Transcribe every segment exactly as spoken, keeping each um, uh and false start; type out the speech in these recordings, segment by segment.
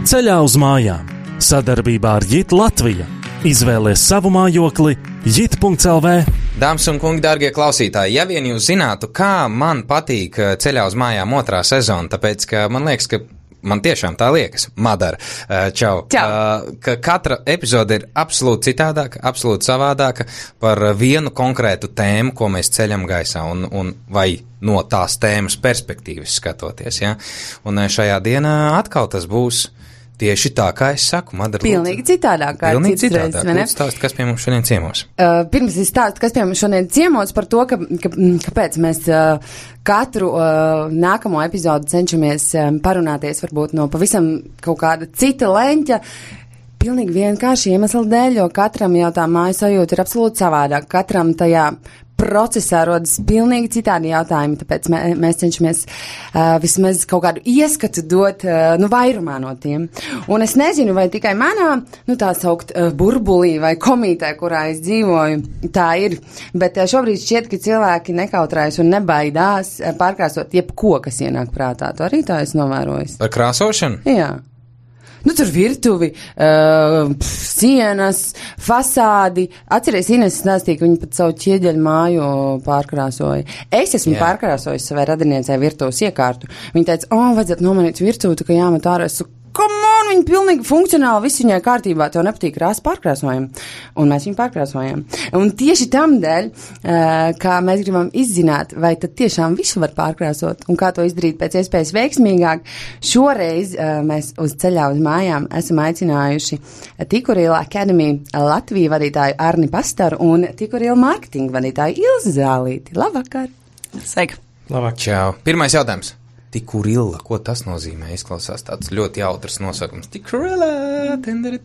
Ceļā uz mājām. Sadarbībā ar Jit Latvija. Izvēlies savu mājokli jit punkts el vē. Dāmas un kungi, dārgie klausītāji, ja vien jūs zinātu, kā man patīk Ceļā uz mājām otrā sezona, tāpēc, ka man liekas, ka man tiešām tā liekas, Madara, čau, čau. ka katra epizode ir absolūti citādāka, absolūti savādāka par vienu konkrētu tēmu, ko mēs ceļam gaisā, un, un vai no tās tēmas perspektīvas skatoties, ja? Un šajā dienā atkal tas būs tieši tā, kā es saku, Madara. Pilnīgi citādāk, kā Pilnīgi citas citādāk. reizes, vai ne? Lūdzu stāst, kas pie mums šodien ciemos? Uh, pirms es stāstu, kas pie mums šodien ciemos par to, ka, ka, kāpēc mēs uh, katru uh, nākamo epizodu cenšamies um, parunāties varbūt no pavisam kaut kāda cita leņķa. Pilnīgi vienkārši iemesli dēļ, jo katram jau tā māju sajūta ir absolūti savādāk. Katram tajā procesā rodas pilnīgi citādi jautājumi, tāpēc mē, mēs cenšamies uh, vismaz kaut kādu ieskatu dot uh, nu, vairumā no tiem. Un es nezinu, vai tikai manā, nu tā saukt, uh, burbulī vai komītē, kurā es dzīvoju, tā ir, bet uh, šobrīd šķiet, ka cilvēki nekautrējas un nebaidās uh, pārkrāsot jebko, kas ienāk prātā. To arī tā es novēroju. Par krāsošanu? Jā. Nu, tur virtuvi, uh, sienas, fasādi. Atceries, Ines stāstīja, ka viņi pat savu ķieģeļu māju pārkrāsoja. Es esmu yeah. pārkrāsojis savai radiniecei virtuves iekārtu. Viņa teica, o, vajadzētu nomainīt virtuvi, tā kā jāmet ārā. Es saku, come on, viņa pilnīgi funkcionāli, viss viņai kārtībā, tev nepatīk krāsa pārkrāsojam. Un mēs viņu pārkrāsojam. Un tieši tam dēļ, uh, kā mēs gribam izzināt, vai tad tiešām visu var pārkrāsot un kā to izdarīt pēc iespējas veiksmīgāk, šoreiz uh, mēs uz Ceļā uz mājām esam aicinājuši Tikurila Academy Latviju vadītāju Arni Pastaru un Tikurila marketinga vadītāju Ilzi Zālīti. Labvakar! Sveika! Labvakar! Čau! Pirmais jautājums. Tikurila, ko tas nozīmē? Izklausās tāds ļoti jautrs nosaukums. Tikurila!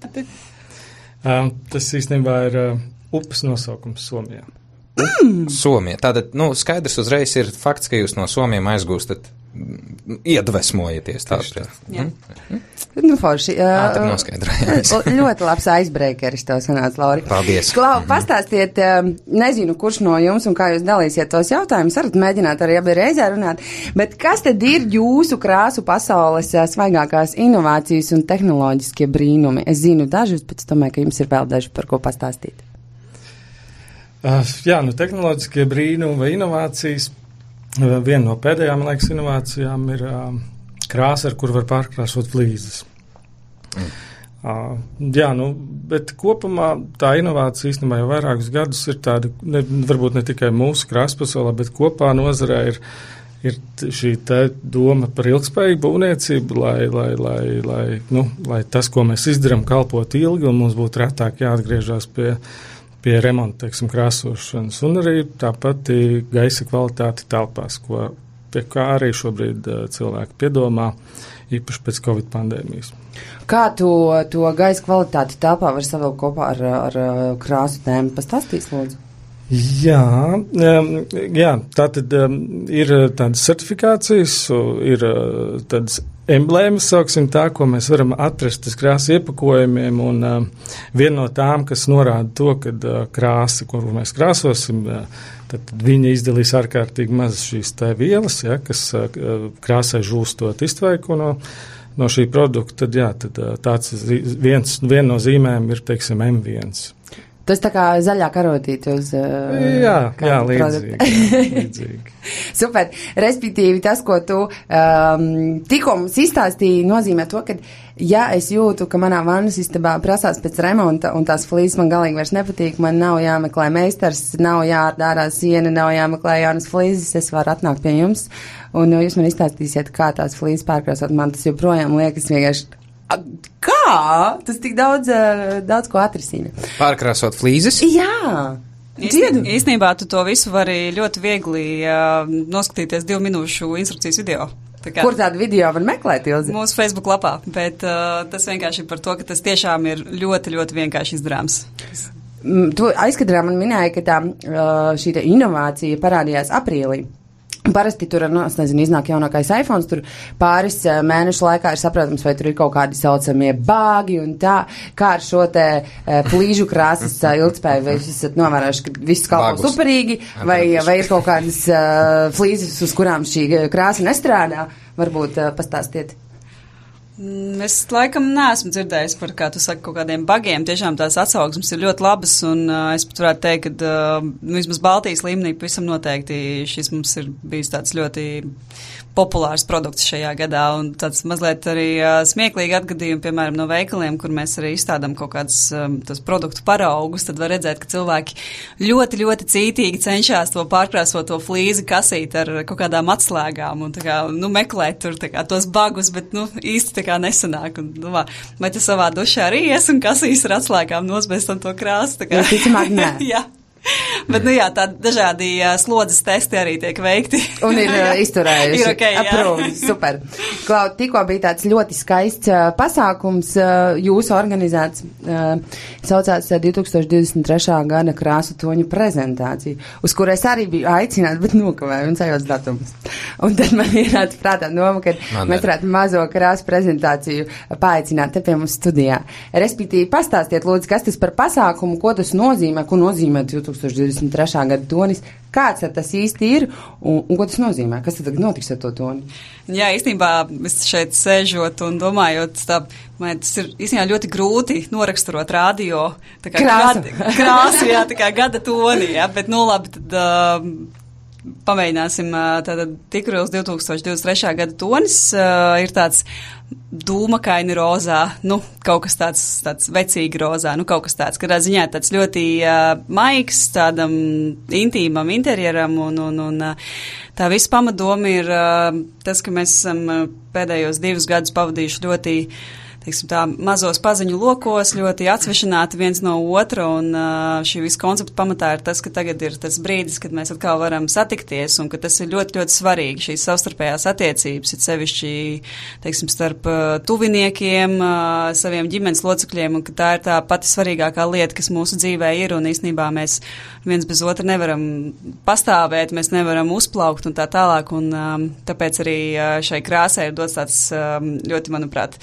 Um, tas īstenībā ir uh, upes nosaukums Somijā. Mm. Somija. Tātad, nu, skaidrs uzreiz ir fakts, ka jūs no Somijām aizgūstat, iedvesmojaties tādā. Mm? Nu, forši. Jā, tad noskaidrojās. Ļoti labs icebreakeris tev sanāca, Lauri. Paldies. Klau, pastāstiet, nezinu, kurš no jums un kā jūs dalīsiet tos jautājumus, varat mēģināt arī abi reizē runāt, bet kas tad ir jūsu krāsu pasaules svaigākās inovācijas un tehnoloģiskie brīnumi? Es zinu dažus, bet es domāju, ka jums ir vēl daži, par ko pastāstīt. Uh, jā, nu, tehnoloģiskie brīnumi vai inovācijas. Uh, viena no pēdējām, man liekas, inovācijām ir uh, krāsa, ar kur var pārkrāsot flīzes. Mm. Uh, jā, nu, bet kopumā tā inovācija īstenībā jau vairākus gadus ir tāda, ne, varbūt ne tikai mūsu krāsa pasaulē, bet kopā nozarē ir, ir šī te doma par ilgspējīgu būvniecību, lai, lai, lai, lai, nu, lai tas, ko mēs izdarām, kalpot ilgi un mums būtu retāk jāatgriežās pie pie remonta, teiksim, krāsošanas, un arī tāpat gaisa kvalitāti telpās, ko, pie kā arī šobrīd uh, cilvēki piedomā, īpaši pēc Covid pandēmijas. Kā to, to gaisa kvalitāti telpā var savilkt kopā ar, ar krāsu tēmu? Pastāstīs, lūdzu. Jā, um, jā, tātad um, ir tādas certifikācijas, ir uh, tādas emblēmas, sauksim tā, ko mēs varam atrast uz krāsu iepakojumiem, un uh, viena no tām, kas norāda to, ka uh, krāsa, ko mēs krāsosim, uh, tad, tad viņi izdalīs ārkārtīgi maz šīs tā vielas, ja, kas uh, krāsai žūstot iztvaiku no, no šī produkta, tad jā, tad uh, tāds viens, viena no zīmēm ir, teiksim, em viens. Tas tā kā zaļā karotīte uz uh, jā, jā, līdzīgi, jā, līdzīgi. Super. Respektīvi, tas, ko tu um, tikko mums izstāstīji, nozīmē to, ka, ja es jūtu, ka manā vannas istabā prasās pēc remonta un tās flīzes man galīgi vairs nepatīk, man nav jāmeklē meistars, nav jādārā siena, nav jāmeklē jaunas flīzes, es varu atnākt pie jums, un jūs man izstāstīsiet, kā tās flīzes pārkrāsot. Man tas joprojām liekas vienkārši. Kā? Tas tik daudz, daudz ko atrisina. Pārkrāsot flīzes? Jā. Īstenībā, īstenībā tu to visu vari ļoti viegli uh, noskatīties divu minūšu instrukcijas video. Tā kā, kur tādu video var meklēt, Ilzi? Mūsu Facebook lapā, bet uh, tas vienkārši par to, ka tas tiešām ir ļoti, ļoti vienkārši izdarāms. Tu aizkadrā man minēja, ka tā šī tā inovācija parādījās aprīlī. Parasti tur, nu, es nezinu, iznāk jaunākais iPhones, tur pāris mēnešu laikā ir saprotams, vai tur ir kaut kādi saucamie bāgi un tā, kā ar šo te plīžu krāsas ilgspēju, vai jūs esat novērojuši, ka viss kalpo superīgi, vai, vai ir kaut kādas uh, flīzes, uz kurām šī krāsa nestrādā, varbūt uh, pastāstiet. Es laikam neesmu dzirdējis par, kā tu saki, kaut kādiem bagiem. Tiešām tās atsauksmes ir ļoti labas, un uh, es pat varētu teikt, ka uh, vismaz Baltijas līmenī pavisam noteikti šis mums ir bijis tāds ļoti populārs produkts šajā gadā, un tāds mazliet arī uh, smieklīgi atgadījumi, piemēram, no veikaliem, kur mēs arī izstādām kaut kādus um, tos produktu paraugus, tad var redzēt, ka cilvēki ļoti, ļoti cītīgi cenšas to pārkrāsot to flīzi kasīt ar kaut kādām atslēgām un tā kā, nu, meklēt tur tā kā tos bagus, bet, nu, īsti tā kā nesanāk. Un, domā, vai tu savā dušā arī ies un kasīs ar atslēgām nosbēstam to krāsu? Tā kā. Jā, ticamāk, nē. Jā. Bet, nu jā, tādi dažādi uh, slodzes testi arī tiek veikti. Un ir uh, izturējuši. Ir ok, jā. Aprūvi, super. Klau, tikko bija tāds ļoti skaists uh, pasākums uh, jūsu organizēts. Uh, saucās uh, divtūkstoš divdesmit trešā gada krāsu toņu prezentācija, uz kur es arī biju aicināta, bet nokavēju un sajauc datumus. Un tad man ienāca prātā doma, ka man mēs varētu mazo krāsu prezentāciju paaicināt te pie mums studijā. Respektīvi, pastāstiet, lūdzu, kas tas par pasākumu, ko tas nozīmē, ko nozīmē divtūkstoš divdesmit trešā gada tonis, kāds tas īsti ir un, un ko tas nozīmē? Kas tad tagad notiks ar to toni? Jā, īstenībā es šeit sēžot un domājot, tā, man tas ir īstenībā ļoti grūti noraksturot radio. Tā kā krāsu. Gada, krāsu, jā, tā kā gada toni, jā, bet nu labi, tad uh, pamēģināsim. Tātad Tikruls divtūkstoš divdesmit trešā gada tonis uh, ir tāds dūmakaini rozā, nu, kaut kas tāds, tāds vecīgi rozā, nu, kaut kas tāds, kādā ziņā tāds ļoti uh, maigs, tādam intīmam interjeram, un, un, un uh, tā visa pamatdoma ir uh, tas, ka mēs esam uh, pēdējos divus gadus pavadījuši ļoti, teiksim tā, mazos paziņu lokos, ļoti atsvešināti viens no otra, un uh, šī visa koncepta pamatā ir tas, ka tagad ir tas brīdis, kad mēs atkal varam satikties, un ka tas ir ļoti, ļoti svarīgi, šīs savstarpējās attiecības, ir sevišķi, teiksim, starp uh, tuviniekiem, uh, saviem ģimenes locekļiem, un ka tā ir tā pati svarīgākā lieta, kas mūsu dzīvē ir, un īstenībā mēs viens bez otra nevaram pastāvēt, mēs nevaram uzplaukt un tā tālāk, un um, tāpēc arī uh, šai krāsai ir dots tāds um, ļoti, manuprāt,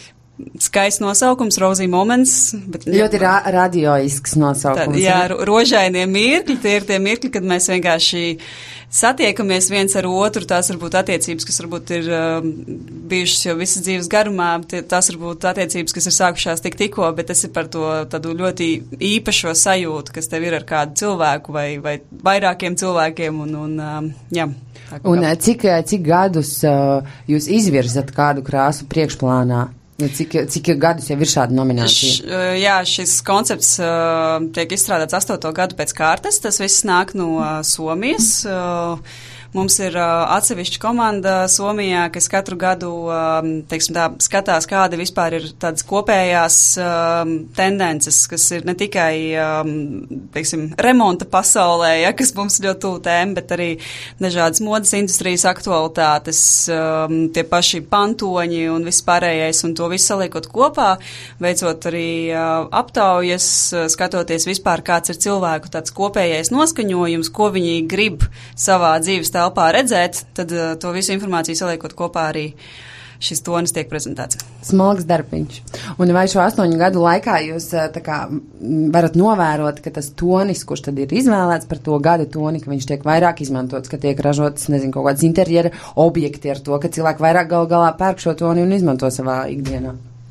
skaists nosaukums, Rosy Moments. Bet, ļoti ra radioisks nosaukums. Tā, jā, rožainie mirkļi, tie ir tie mirkļi, kad mēs vienkārši satiekamies viens ar otru, tās varbūt attiecības, kas varbūt ir uh, bijušas jau visas dzīves garumā, tie, tās varbūt attiecības, kas ir sākušās tik tikko, bet tas ir par to tādu ļoti īpašo sajūtu, kas tev ir ar kādu cilvēku vai, vai vairākiem cilvēkiem, un, un uh, jā. Tā, un cik, cik gadus uh, jūs izvirzat kādu krāsu priekšplānā? Cik, cik gadus jau ir šāda nominācija? Š, jā, šis koncepts uh, tiek izstrādāts astoto gadu pēc kārtas. Tas viss nāk no uh, Somijas. Uh, Mums ir uh, atsevišķa komanda Somijā, kas katru gadu, um, teiksim tā, skatās, kāda vispār ir tādas kopējās um, tendences, kas ir ne tikai, um, teiksim, remonta pasaulē, ja, kas mums ļoti tuvu tēma, bet arī dažādas modas industrijas aktualitātes, um, tie paši pantoņi un viss pārējais, un to visu saliekot kopā, veicot arī uh, aptaujas, skatoties vispār, kāds ir cilvēku tāds kopējais noskaņojums, ko viņi grib savā dzīves tā telpā redzēt, tad uh, to visu informāciju saliekot kopā arī šis tonis tiek prezentēts. Smalks darbiņš. Un vai šo astoņu gadu laikā jūs uh, tā kā varat novērot, ka tas tonis, kurš tad ir izvēlēts par to gada toni, ka viņš tiek vairāk izmantots, ka tiek ražotas, nezinu, kaut kāds interjera objekti ar to, ka cilvēki vairāk gal galā pērk šo toni un izmanto savā ikdienā?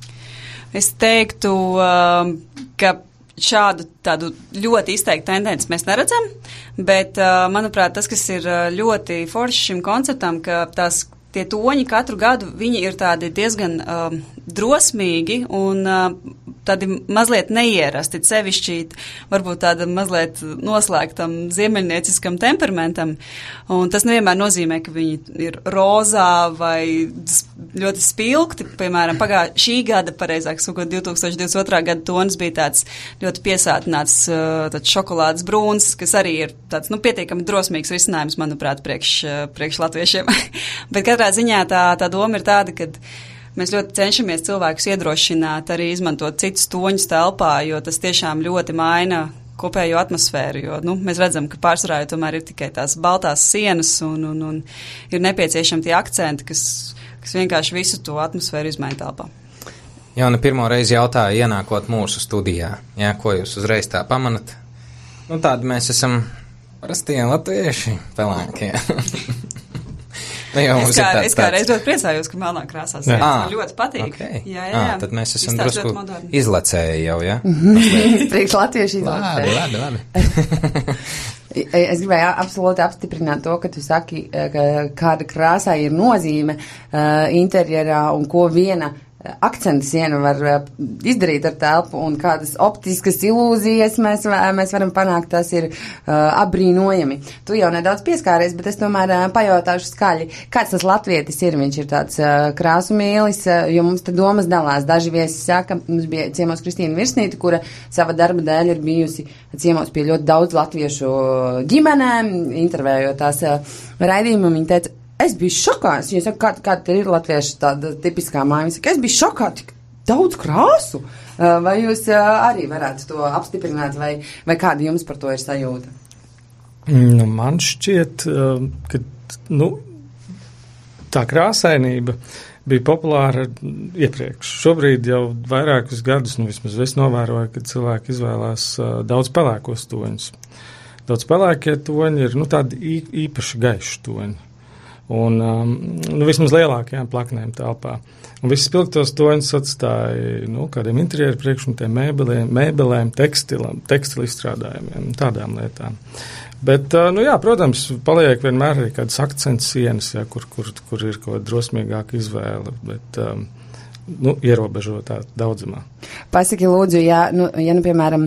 Es teiktu, uh, ka šādu tādu ļoti izteiktu tendenci mēs neredzam, bet, uh, manuprāt, tas, kas ir ļoti forši šim konceptam, ka tās tie toņi katru gadu, viņi ir tādi diezgan uh, drosmīgi un uh, tādi mazliet neierasti, sevišķi varbūt tāda mazliet noslēgtam ziemeļnieciskam temperamentam, un tas nevienmēr nozīmē, ka viņi ir rozā vai ļoti spilgti, piemēram, pagā, šī gada, pareizāk sakot, divtūkstoš divdesmit otrā gada tonis bija tāds ļoti piesātināts tāds šokolādes brūns, kas arī ir tāds, nu, pietiekami drosmīgs risinājums, manuprāt, priekš, priekš latviešiem. Bet katrā ziņā tā, tā doma ir tāda, ka mēs ļoti cenšamies cilvēkus iedrošināt arī izmantot citus toņus telpā, jo tas tiešām ļoti maina kopējo atmosfēru, jo, nu, mēs redzam, ka pārsvarā jau tomēr ir tikai tās baltās sienas un, un, un ir nepieciešami tie akcenti, kas, kas vienkārši visu to atmosfēru izmaina telpā. Jā, un pirmo reizi jautāju, ienākot mūsu studijā, jā, ko jūs uzreiz tā pamanat? Nu, tādi mēs esam parastie latvieši, pelēkie. Ne, jau, es kā, tāds, es kā reiz ļoti priecājos, ka melnā krāsā sienas man ļoti patīk. Okay. Jā, jā, jā. À, tad mēs esam Izstāst drusku izlacēji jau, jā? Priekš latvieši izlacēji. Labi, labi, labi. Es gribēju absolūti apstiprināt to, ka tu saki, ka kāda krāsā ir nozīme uh, interjerā un ko viena akcenta siena var izdarīt ar telpu un kādas optiskas ilūzijas mēs, mēs varam panākt, tas ir uh, apbrīnojami. Tu jau nedaudz pieskāries, bet es tomēr uh, pajautāšu skaļi, kāds tas latvietis ir. Viņš ir tāds uh, krāsu mīlis, uh, jo mums te domas dalās. Daži viesi saka, mums bija ciemos Kristīna Virsnīte, kura sava darba dēļ ir bijusi ciemos pie ļoti daudz latviešu ģimenēm, intervējot tās uh, raidījumu, un viņa teica, es biju šokā, jo es saku, kā, kā te ir latviešu tāda tipiskā māja, es biju šokā, tik daudz krāsu. Vai jūs arī varētu to apstiprināt, vai, vai kāda jums par to ir sajūta? Nu, man šķiet, ka, nu, tā krāsainība bija populāra iepriekš. Šobrīd jau vairākus gadus, nu, vismaz es novēroju, ka cilvēki izvēlās daudz pelēkos toņus. Daudz pelēkie toņi ir, nu, tādi īpaši gaiši toņi. Un, um, nu, vismaz lielākajām plaknēm telpā. Un visus spilgtos toņus atstāja, nu, kādiem interjeru priekšmetiem, mēbelēm, mēbelēm, tekstilam, tekstilu izstrādājumiem, tādām lietām. Bet, uh, nu jā, protams, paliek vienmēr arī kādas akcents sienas, jā, kur, kur, kur ir kaut drosmīgāka izvēle, bet, um, nu, ierobežotā daudzumā. Pasaki, lūdzu, ja, nu, ja, nu, piemēram,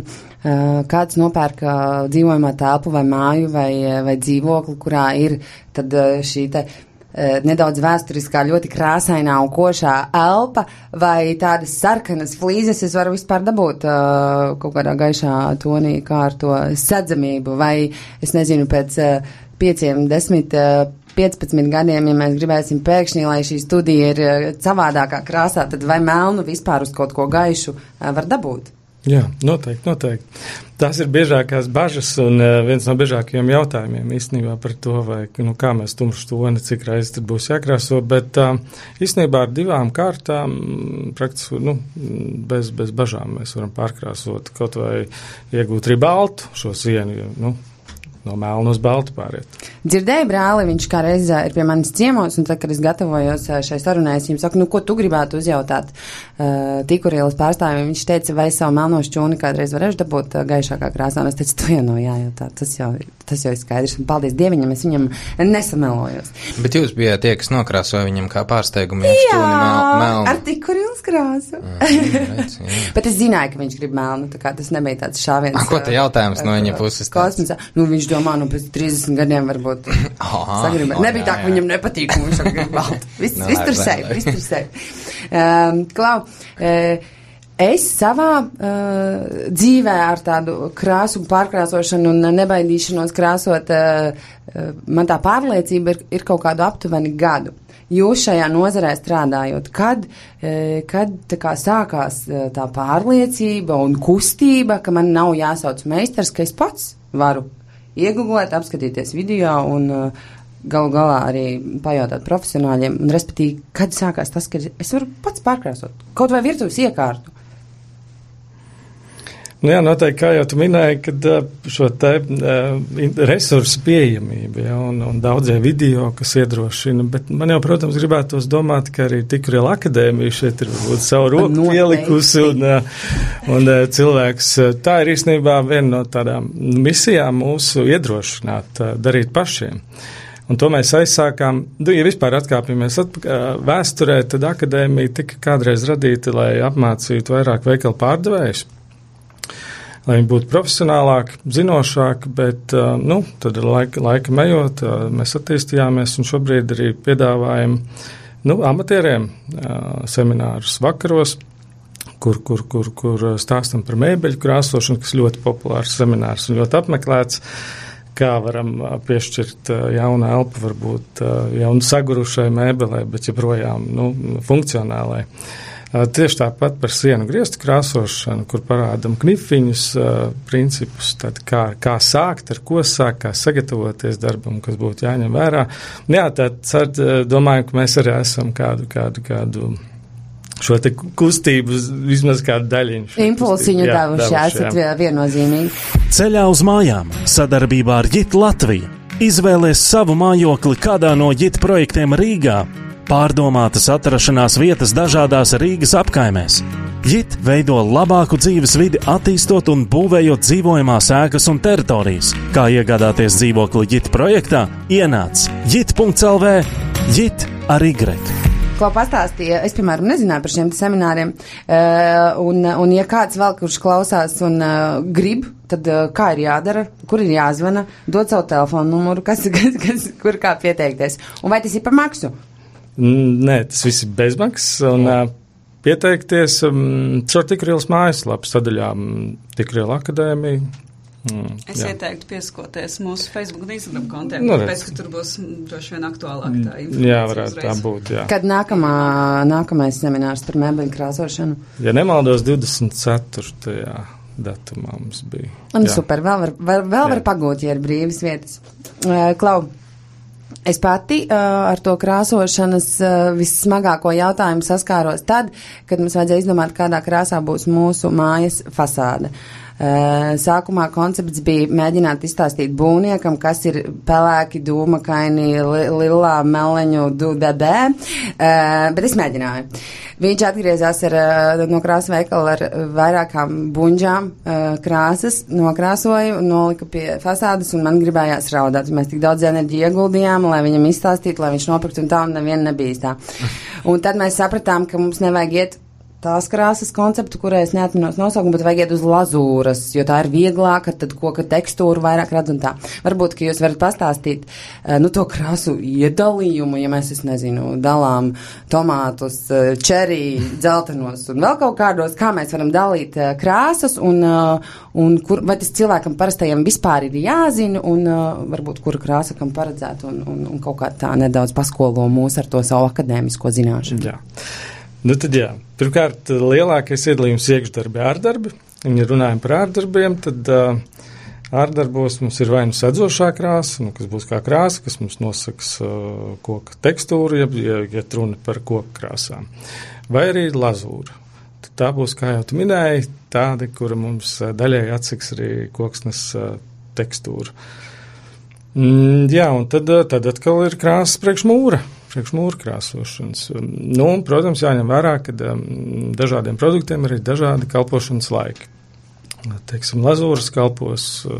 kāds nopērk dzīvojamā telpu vai māju vai, vai dzīvokli, kurā ir tad šī te nedaudz vēsturiskā, ļoti krāsainā un košā elpa vai tādas sarkanas flīzes, es varu vispār dabūt uh, kaut kādā gaišā tonī, kā ar to sedzamību, vai es nezinu, pēc uh, pieciem, desmit, uh, piecpadsmit gadiem, ja mēs gribēsim pēkšņi, lai šī studija ir uh, savādākā krāsā, tad vai melnu vispār uz kaut ko gaišu uh, var dabūt? Jā, noteikti, noteikti. Tās ir biežākās bažas un uh, viens no biežākajiem jautājumiem īstenībā par to, vai, nu, kā mēs tumšu toni, cik reizes tad būs jākrāso, bet uh, īstenībā ar divām kārtām praktiski, nu, bez, bez bažām mēs varam pārkrāsot, kaut vai iegūt arī baltu šo sienu, jo, nu, no melna uz baltu pāriet. Dzirdēju brāli, viņš kā reiz ir pie manis ciemos, un tad, kad es gatavojos šai sarunai, es viņam saku, nu, ko tu gribētu uzjautāt uh, Tikurielas pārstāvjiem? Viņš teica, vai savu melno šķūni kādreiz varēšu dabūt uh, gaišākā krāsā, un es teicu, tu jau no jājautā, tas jau, tas jau ir skaidrs, un paldies Dieviņam, es viņam nesamelojos. Bet jūs bijāt tie, kas nokrāsoja viņam kā pārsteigumu šķūni mel, melnu. Ar Tikurielas krāsu. Redz, Bet es zināju, ka viņš grib melnu, tā kā tas nebija tāds šāviens. A, ko te jautājums uh, no viņa puses? Kosmosā. Nu, viņš domā, nu, pēc trīsdesmit gadiem varbūt sagribēt. Nebija tā, ka viņam nepatīk, un viņš grib baltu. Viss, no, viss tur sevi, viss tur sevi. Um, Klau, uh, es savā uh, dzīvē ar tādu krāsu pārkrāsošanu un nebaidīšanos krāsot, uh, uh, man tā pārliecība ir, ir kaut kādu aptuveni gadu. Jūs šajā nozarē strādājot, kad, uh, kad tā kā sākās uh, tā pārliecība un kustība, ka man nav jāsauc meistars, ka es pats varu iegooglēt, apskatīties video un uh, galu galā arī pajautāt profesionāļiem, un respektīvi, kad sākās tas, ka es varu pats pārkrāsot, kaut vai virtuves iekārtu. Nu jā, noteikti, kā jau tu minēji, kad šo te uh, resursu pieejamību, ja, un, un daudzie video, kas iedrošina, bet man jau, protams, gribētos domāt, ka arī Tikuriela akadēmija šeit ir varbūt savu roku pielikusi, un, un cilvēks, tā ir īstenībā viena no tādām misijām mūsu iedrošināt, darīt pašiem. Un to mēs aizsākām, ja vispār atkāpjamies atpakaļ vēsturē, tad akadēmija tika kādreiz radīta, lai apmācītu vairāk veikalu pārdevējus, lai viņi būtu profesionālāki, zinošāki, bet, nu, tad laika, laika ejot, mēs attīstījāmies un šobrīd arī piedāvājam, nu, amatieriem seminārus vakaros, kur, kur, kur, kur stāstam par mēbeļu krāsošanu, kas ļoti populārs seminārs un ļoti apmeklēts, kā varam piešķirt jaunu elpu, varbūt jaunu sagurušai mēbelē, bet joprojām, nu, funkcionālai. Tieši tāpat par sienu griestu krāsošanu, kur parādam knifiņus, principus, tad kā, kā sākt, ar ko sākt, kā sagatavoties darbam, kas būtu jāņem vērā. Jā, tad domāju, ka mēs arī esam kādu, kādu, kādu šo te kustību, vismaz kādu daļiņu. Impulsiņu devuši, esat viennozīmīgi. Ceļā uz mājām sadarbībā ar Jit Latviju. Izvēlies savu mājokli kādā no JIT projektiem Rīgā. Pārdomātas atrašanās vietas dažādās Rīgas apkaimēs. JIT veido labāku dzīves vidi, attīstot un būvējot dzīvojamās ēkas un teritorijas. Kā iegādāties dzīvokli JIT projektā? Ienāc jit punkts el vē, JIT ar Y. Ko pastāstīja, es, piemēram, nezināju par šiem semināriem, uh, un, un ja kāds vēl, kurš klausās un uh, grib, tad uh, kā ir jādara, kur ir jāzvana, dod savu telefonu numuru, kas, kas, kas, kur kā pieteikties. Un vai tas ir par maksu? Nē, tas viss ir bezmaksas, un uh, pieteikties um, caur Tikrielas mājaslapu sadaļā um, Tikriela akadēmija. Mm, es jā. ieteiktu piesakoties mūsu Facebook un Instagram kontiem, nu, tāpēc, ka tur būs droši vien aktuālāk tā informācija. Jā, varētu uzreiz. Tā būt, jā. Kad nākamā, nākamais seminārs par mēbeļu krāsošanu? Ja nemaldos, divdesmit ceturtajā datumā mums bija. Un jā. Super, vēl var, vēl, vēl var pagūt, ja ir brīvas vietas. Uh, Klau, es pati uh, ar to krāsošanas uh, vissmagāko jautājumu saskāros tad, kad mums vajadzēja izdomāt, kādā krāsā būs mūsu mājas fasāde. Uh, sākumā koncepts bija mēģināt izstāstīt būvniekam, kas ir pelēki, dūmakaini, li, lilā, meleņu, dudadē, uh, bet es mēģināju. Viņš atgriezās ar, uh, no krāsu veikala ar vairākām buņģām uh, krāsas, nokrāsoju un nolika pie fasādes, un man gribējās raudāt. Mēs tik daudz enerģiju ieguldījām, lai viņam izstāstītu, lai viņš nopirktu, un tā un neviena nebija tā. Un tad mēs sapratām, ka mums nevajag iet tās krāsas konceptu, kurai es neatminos nosaukumu, bet vajag iet uz lazūras, jo tā ir vieglāka, tad koka tekstūru vairāk redz un tā. Varbūt, ka jūs varat pastāstīt, nu, to krāsu iedalījumu, ja mēs, es nezinu, dalām tomātus, čerī, dzeltenos un vēl kaut kādos, kā mēs varam dalīt krāsas un, un kur, vai tas cilvēkam parastajam vispār ir jāzina un varbūt, kura krāsa kam paredzēt un, un, un kaut kā tā nedaudz paskolo mūs ar to savu akadēmisko zināšanu. Jā. Nu tad jā, pirmkārt, lielākais iedalījums iekšdarbi ārdarbi. Ja runājam par ārdarbiem, tad uh, ārdarbos mums ir vai nu sedzošā krāsa, nu, kas būs kā krāsa, kas mums nosaks uh, koka tekstūru, ja, ja, ja runa par koka krāsām. Vai arī lazūra. Tad tā būs, kā jau tu minēji, tāda, kura mums uh, daļai atsaks arī koksnes uh, tekstūru. Mm, jā, un tad, uh, tad atkal ir krāsas priekš mūra. priekš mūra krāsošanas. Nu, un, protams, jāņem vērā, ka um, dažādiem produktiem ir dažādi kalpošanas laiki. Teiksim, lazūras kalpos uh,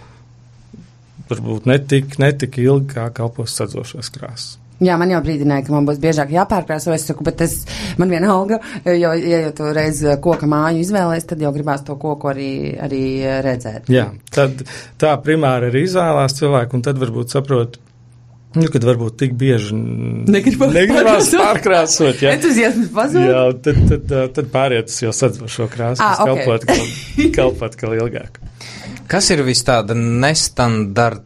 varbūt netik, netik ilgi, kā kalpos sadzošās krāsas. Jā, man jau brīdināja, ka man būs biežāk jāpārkrāso, es saku, bet tas man vienalga, jo, ja jau tu reiz koka māju izvēlēs, tad jau gribās to koku arī, arī redzēt. Jā, tad tā primāri arī izvēlās cilvēku, un tad varbūt saprot, nu, kad varbūt tik bieži negribās, negribās pārkrāsot, jā. Entuziasms pazūd. Jā, tad, tad, tad pāriet uz jau sadzošo krāsu, ah, kas okay. kalpot, kal, kalpot kā ilgāk. Kas ir vis tāda nestandartīgākā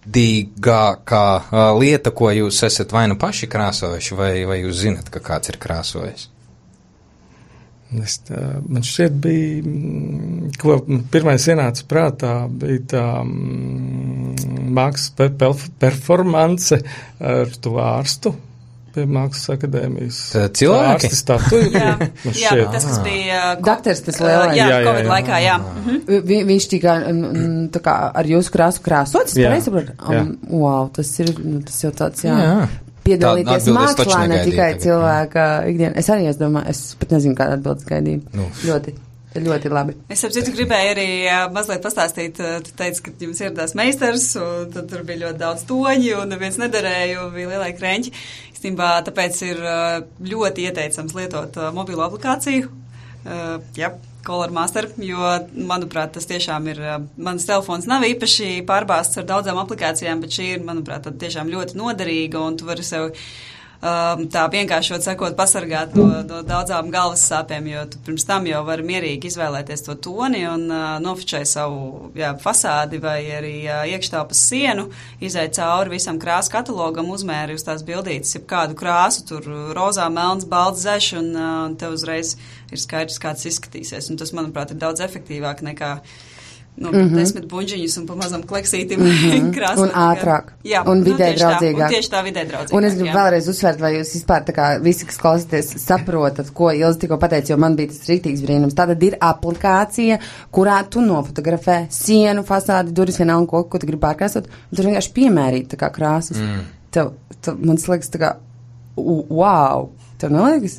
uh, lieta, ko jūs esat vai nu paši krāsojuši, vai, vai jūs zinat, ka kāds ir krāsojis? Es tā, man šķiet bija, ko pirmais ienāca prātā, bija tā mm, mākslas pe, pe, performance ar to ārstu pie Mākslas akadēmijas. Cilvēki? Ārsti statuju. Jā, jā tas, kas bija... Uh, Daktars tas lielais. Jā, jā, jā, Covid jā. laikā, jā. Mhm. Vi, viņš tika tā kā ar jūsu krāsu krāsots, Jā, pareizi saprotu? jā. Um, wow, tas ir, nu, tas jau tāds, jā. Jā. Piedalīties Tādu atbildi es taču mākslā, ne negaidīju tikai tagad, cilvēka ikdienā. Es arī, es domāju, es pat nezinu, kādu atbildes gaidīju. Nu. Ļoti, ļoti labi. Es ap citu gribēju arī uh, mazliet pastāstīt, uh, tu teici, ka jums ieradās meistars, un tad tur bija ļoti daudz toņi, un neviens nederēja, un bija lielai kreņķi. Īstenībā tāpēc ir uh, ļoti ieteicams lietot uh, mobilo aplikāciju. Uh, jā. Color Master, jo, manuprāt, tas tiešām ir, mans telefons nav īpaši pārbāsts ar daudzām aplikācijām, bet šī ir, manuprāt, tiešām ļoti noderīga, un tu vari sev um, tā vienkāršot sakot pasargāt no, no daudzām galvas sāpēm, jo tu pirms tam jau vari mierīgi izvēlēties to toni un uh, nofočēt savu jā, fasādi vai arī uh, iekštāpas sienu, izēt cauri visam krāsu katalogam, uzmēri uz tās bildītes, ja kādu krāsu, tur rozā, melns, balts, zeš, un uh, tev uzreiz ir skaidrs, kāds izskatīsies. Un tas, manuprāt, ir daudz efektīvāk nekā nu, Mm -hmm. desmit buļģiņus un pa mazam kleksītim Mm -hmm. krāsot. Un ātrāk. Jā, un nu, vidē tieši tā, draudzīgāk. un tieši tā vidē draudzīgāk. Un es gribu jā. vēlreiz uzsvērt, vai jūs vispār tā kā visi, kas klausāties, saprotat, ko Ilze tikko pateica, jo man bija tas rītīgs brīnums. Tātad ir aplikācija, kurā tu nofotografē sienu, fasādi, durvis, vienalga, ko, ko tu gribi pārkrāsot, un tur vienkārši piemērīt tā kā krāsas. Mm. Tev, tev, man liekas, tā kā, wow, tev neliekas?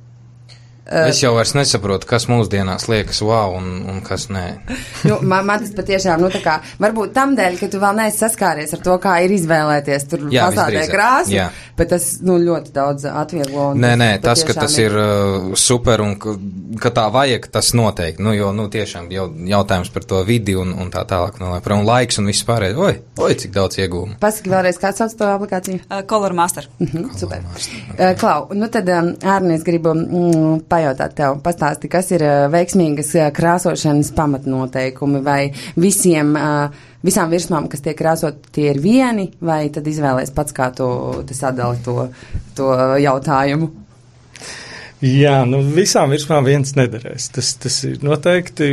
Es jau vairs nesaprotu, kas mūsdienās liekas wow un, un kas nē. nu, man, man tas patiešām, nu tā kā, varbūt tam dēļ, ka tu vēl neesi saskāries ar to, kā ir izvēlēties tur Jā, fasādē visdrīzāk. krāsu, Jā. bet tas, nu, ļoti daudz atvieglo. Nē, nē, tas, ka patiešām tas ir uh, super un ka, ka tā vajag, tas noteikti. Nu, jo, nu, tiešām jau jautājums par to vidi un, un tā tālāk, nu, un laiks un viss pārējais. Oi, oi, cik daudz iegūmu. Pasaki vēlreiz, kāds sauc to aplikāciju? Uh, Color Master. Mhm, super. Uh, Klau, nu tad, um, Ārni, es gribu mm, pajautāt tev, pastāsti, kas ir uh, veiksmīgas uh, krāsošanas pamatnoteikumi, vai visiem, uh, visām virsmām, kas tiek krāsot, tie ir vieni, vai tad izvēlēs pats, kā tu, tu sadali to, to jautājumu? Jā, nu visām virsmām viens nederēs. Tas, tas ir noteikti.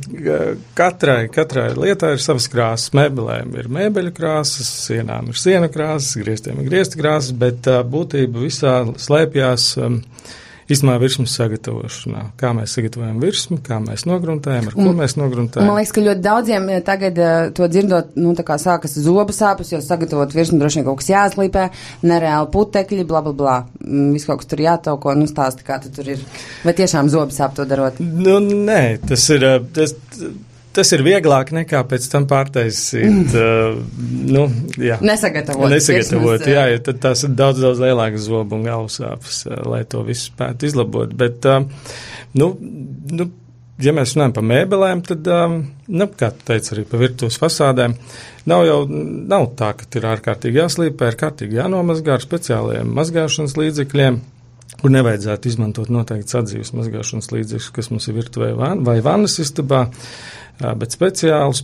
Katrai, katrai lietai ir savas krāsas. Mēbelēm ir mēbeļu krāsas, sienām ir sienu krāsas, griestiem ir griezti krāsas, bet uh, būtība visā slēpjās um, īstenībā virsmas sagatavošanā. Kā mēs sagatavojam virsmu, kā mēs nogruntējam, ar ko Mm. mēs nogruntējam. Man liekas, ka ļoti daudziem eh, tagad uh, to dzirdot, nu tā kā sākas zobu sāpes, jo sagatavot virsmu droši vien kaut kas jāslīpē, nereāli putekļi, bla, bla, bla. Mm, Viss kaut kas tur jātauko, nu stāsti, kā tu tur ir. Vai tiešām zobu sāp to darot? Nu, nē, tas ir, uh, tas, tas ir vieglāk nekā pēc tam pārtaisīt, uh, nu, jā. Nesagatavot. Nesagatavot, virsmas, jā, jo tad tās ir daudz, daudz lielākas zobu un galvasāpes, uh, lai to visu spētu izlabot. Bet, uh, nu, nu, ja mēs runājam par mēbelēm, tad, um, nu, kā tu teici, arī par virtuves fasādēm, nav jau, nav tā, ka ir ārkārtīgi jāslīpē, ir kārtīgi jānomazgā ar speciāliem mazgāšanas līdzekļiem, kur nevajadzētu izmantot noteikti sadzīves mazgāšanas līdzekļus, kas mums ir virtuvē van, vai vannas istabā, uh, bet speciāls.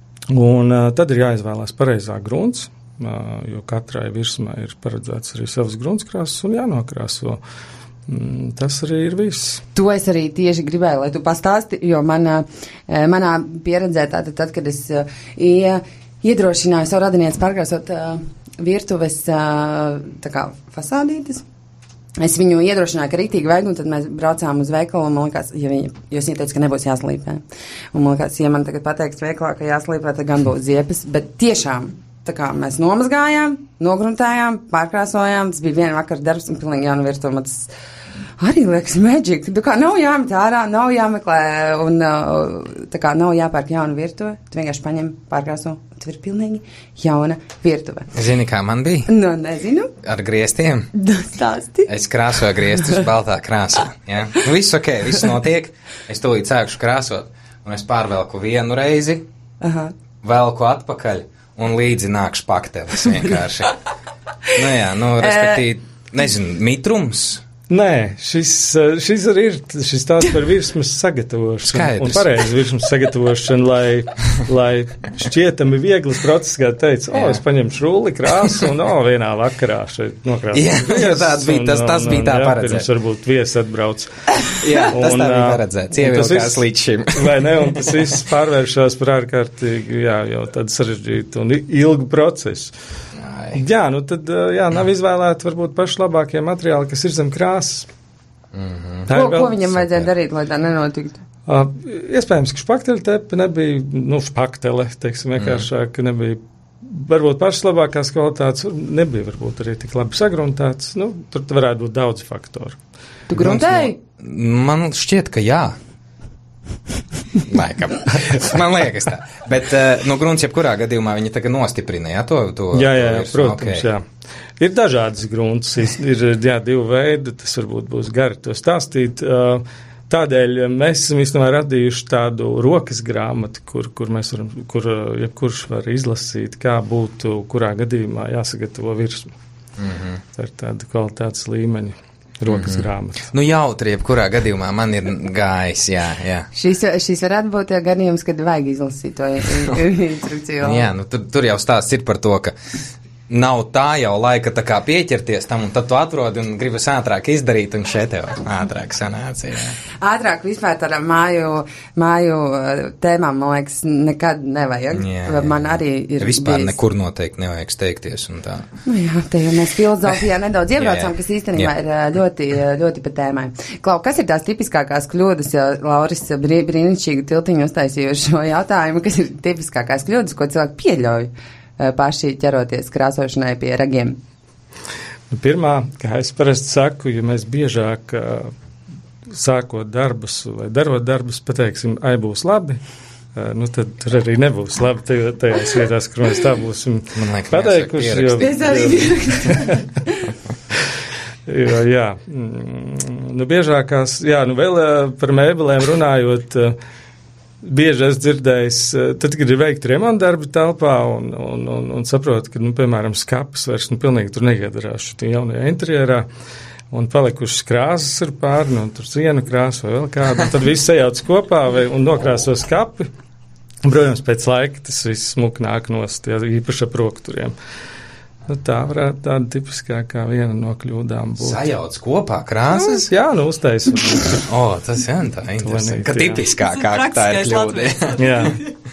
Un uh, tad ir jāizvēlās pareizā grunts, uh, jo katrai virsmai ir paredzēts arī savas gruntskrāsas un jānokrāso. Mm, tas arī ir viss. To es arī tieši gribēju, lai tu pastāsti, jo manā, eh, manā pieredzē, tātad, tad, kad es uh, ie, iedrošināju savu radinieci pārkrāsot uh, virtuves uh, tā kā fasādītes, es viņu iedrošināju, ka rītīgi vajag, un tad mēs braucām uz veikalu, un man likās, ja viņa, jo es viņa teica, ka nebūs jāslīpē. Un man likās, ja man tagad pateiks veikalā, ka jāslīpē, tad gan būs ziepes, bet tiešām, tā kā mēs nomazgājām, nogruntējām, pārkrāsojām, tas bija viena vakara darbs, un pilnīgi jauna virtuve, man tas arī liekas magic, tā kā nav jāmet ārā, nav jāmeklē, un tā kā nav jāpērk jauna virtuve, tu vienkārši paņem, pārkrāso, un tev ir pilnīgi jauna virtuve. Zini, kā man bija? Nu, nezinu. Ar griestiem? Stāsti. Es krāsoju griestus baltā krāsā. Ja? Nu, viss ok, viss notiek. Es tūlīt sākšu krāsot, un es pārvelku vienu reizi, Aha. velku atpakaļ, un līdzi nāk špaktelis vienkārši. Nu jā, nu, respektīvi, nezinu, mitrums. Nē, šis, šis arī ir šis tāds par virsmas sagatavošanu. Skaidrs. Un pareizi virsmas sagatavošanu, lai, lai šķietami vieglas process, kā teica, o, es paņemšu rulli krāsu un, o, vienā vakarā šeit nokrāsu. Jā, jā, tāds bija, tas, tas bija tā paredzēts. Pirms varbūt viesi atbrauc. Jā, tas Un, tā bija ā, paredzēts, un tas ievilkās viss- līdz šim. Vai ne, un tas viss pārvēršās par ārkārtīgi, jā, jau tādu sarežģītu un ilgu procesu. Jā, nu tad, jā, nav izvēlēti varbūt paši labākie materiāli, kas ir zem krāsas. Mm-hmm. Ko, ko viņam vajadzēja darīt, lai tā nenotiktu? Uh, iespējams, ka špakteļa tepe nebija, nu, špaktele, teiksim, vienkāršāk, mm. nebija, varbūt pašas labākās kvalitātes, nebija varbūt arī tik labi sagruntēts, nu, tur varētu būt daudz faktoru. Tu gruntēji? Man šķiet, ka jā. Laikam. Man liekas tā. Bet, uh, nu, grunts jebkurā gadījumā viņi tagad nostiprina, jā, to, to Jā, jā, to jā, virsmu, protams, okay. jā. Ir dažādas grunts, ir, jā, divi veidi, tas varbūt būs gari to stāstīt. Uh, Tādēļ mēs esam īstenībā radījuši tādu rokas grāmatu, kur, kur mēs varam, kur jebkurš var izlasīt, kā būtu, kurā gadījumā jāsagatavo virsmu. Mm-hmm. Tā ir tāda kvalitātes līmeņa rokas mm-hmm. grāmata. Nu, jautri jebkurā gadījumā man ir gājis, jā, jā. Šis, šis varētu būt gadījums, kad vajag izlasīt to instrukciju. Jā, nu, tur, tur jau stāsts ir par to, ka nav tā jau laika tā kā pieķerties tam, un tad tu atrodi un gribas ātrāk izdarīt, un šeit tev ātrāk sanāca. Jā. Ātrāk vispār tādām māju, māju tēmām, man liekas, nekad nevajag. Jā, man arī ir vispār bijis. Nekur noteikti nevajag steigties un tā. Nu jā, te jau mēs filozofijā nedaudz iebraucām, kas īstenībā jā. ir ļoti, ļoti pa tēmai. Klau, kas ir tās tipiskākās kļūdas, jo Lauris brī, brīnišķīgi tiltiņu uztaisījuši šo jautājumu, kas ir tipiskākās kļūdas, ko cilvēki pieļauj paši ķeroties krāsošanai pie ragiem? Nu, pirmā, kā es parasti saku, ja mēs biežāk uh, sākot darbus vai darot darbus, pateiksim, ai būs labi, uh, nu tad tur arī nebūs labi tajā, tajās vietās, kur mēs tā būsim pateikuši. Jo, jo, jā, nu biežākās, jā, nu vēl uh, par mēbelēm runājot, uh, bieži es dzirdējis, tad, kad ir veikti remontdarbi telpā un, un, un, un saprotu, ka, nu, piemēram, skapis vairs, nu, pilnīgi tur neiedarās šitī jaunajā interjerā un palikušas krāsas ar pāri, nu, tur sienu krāsu vai vēl kādu, un tad viss sajauc kopā vai, un nokrāso skapi. Un, protams, pēc laika tas viss smuk nāk nost, ja, īpaši ap rokturiem. Nu, tā varētu tāda tipiskākā viena no kļūdām būt. Sajauc kopā krāsas? Jā, nu uztaisa. O, tas jā, tā interesanti. Ka tipiskākā tā ir kļūda. Jā.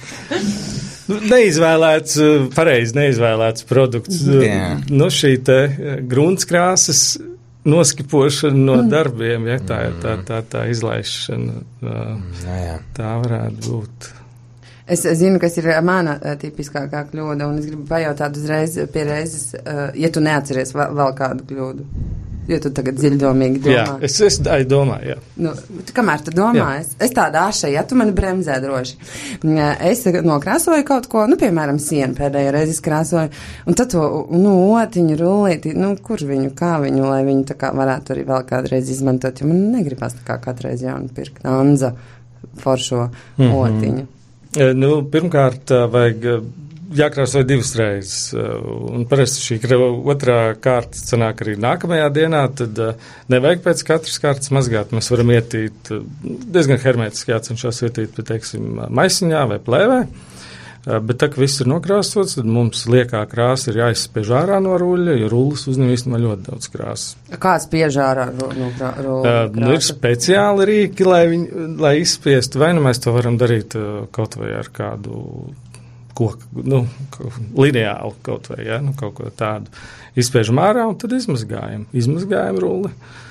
Nu, neizvēlēts, pareizi neizvēlēts produkts. Jā. Nu, šī te gruntskrāsas noskipošana no mm. darbiem, ja tā ir tā, tā, tā izlaišana. Jā, jā. Tā varētu būt. Es zinu, kas ir mana tipiskākā kļūda, un es gribu pajautāt uzreiz pie reizes, uh, ja tu neatceries vēl, vēl kādu kļūdu, jo tu tagad dziļdomīgi domā. Jā, es, es domāju, jā. Nu, tu, kamēr tu domā, es, es tāda aša, ja tu mani bremzē droši. Es nokrāsoju kaut ko, nu, piemēram, sienu pēdējo reizi krāsoju, un tad to, nu, otiņu, rullīti, nu, kur viņu, kā viņu, lai viņu tā kā varētu arī vēl kādreiz izmantot, jo man negribas tā kā katreiz jaunu pirkt Anza foršo mm-hmm. otiņu. Nu, pirmkārt, vajag jākrāso divas reizes, un parasti šī otrā kārta sanāk arī nākamajā dienā, tad nevajag pēc katras kārtas mazgāt. Mēs varam ietīt diezgan hermētiski jācenšās ietīt, bet, teiksim, maisiņā vai plēvē, bet tā, ka viss ir nokrāsots, tad mums liekā krāsa ir jāizspiež ārā no ruļļa, jo rullis uzņem īstenībā ļoti daudz krāsas. Kāds spiež ārā no ruļļa? Uh, nu, ir speciāli rīki, lai, viņi, lai izspiestu, vai nu mēs to varam darīt uh, kaut vai ar kādu koku, nu, lineālu kaut vai, ja, nu, kaut ko tādu. Izspiežam ārā un tad izmazgājam. Izmazgājam rulli.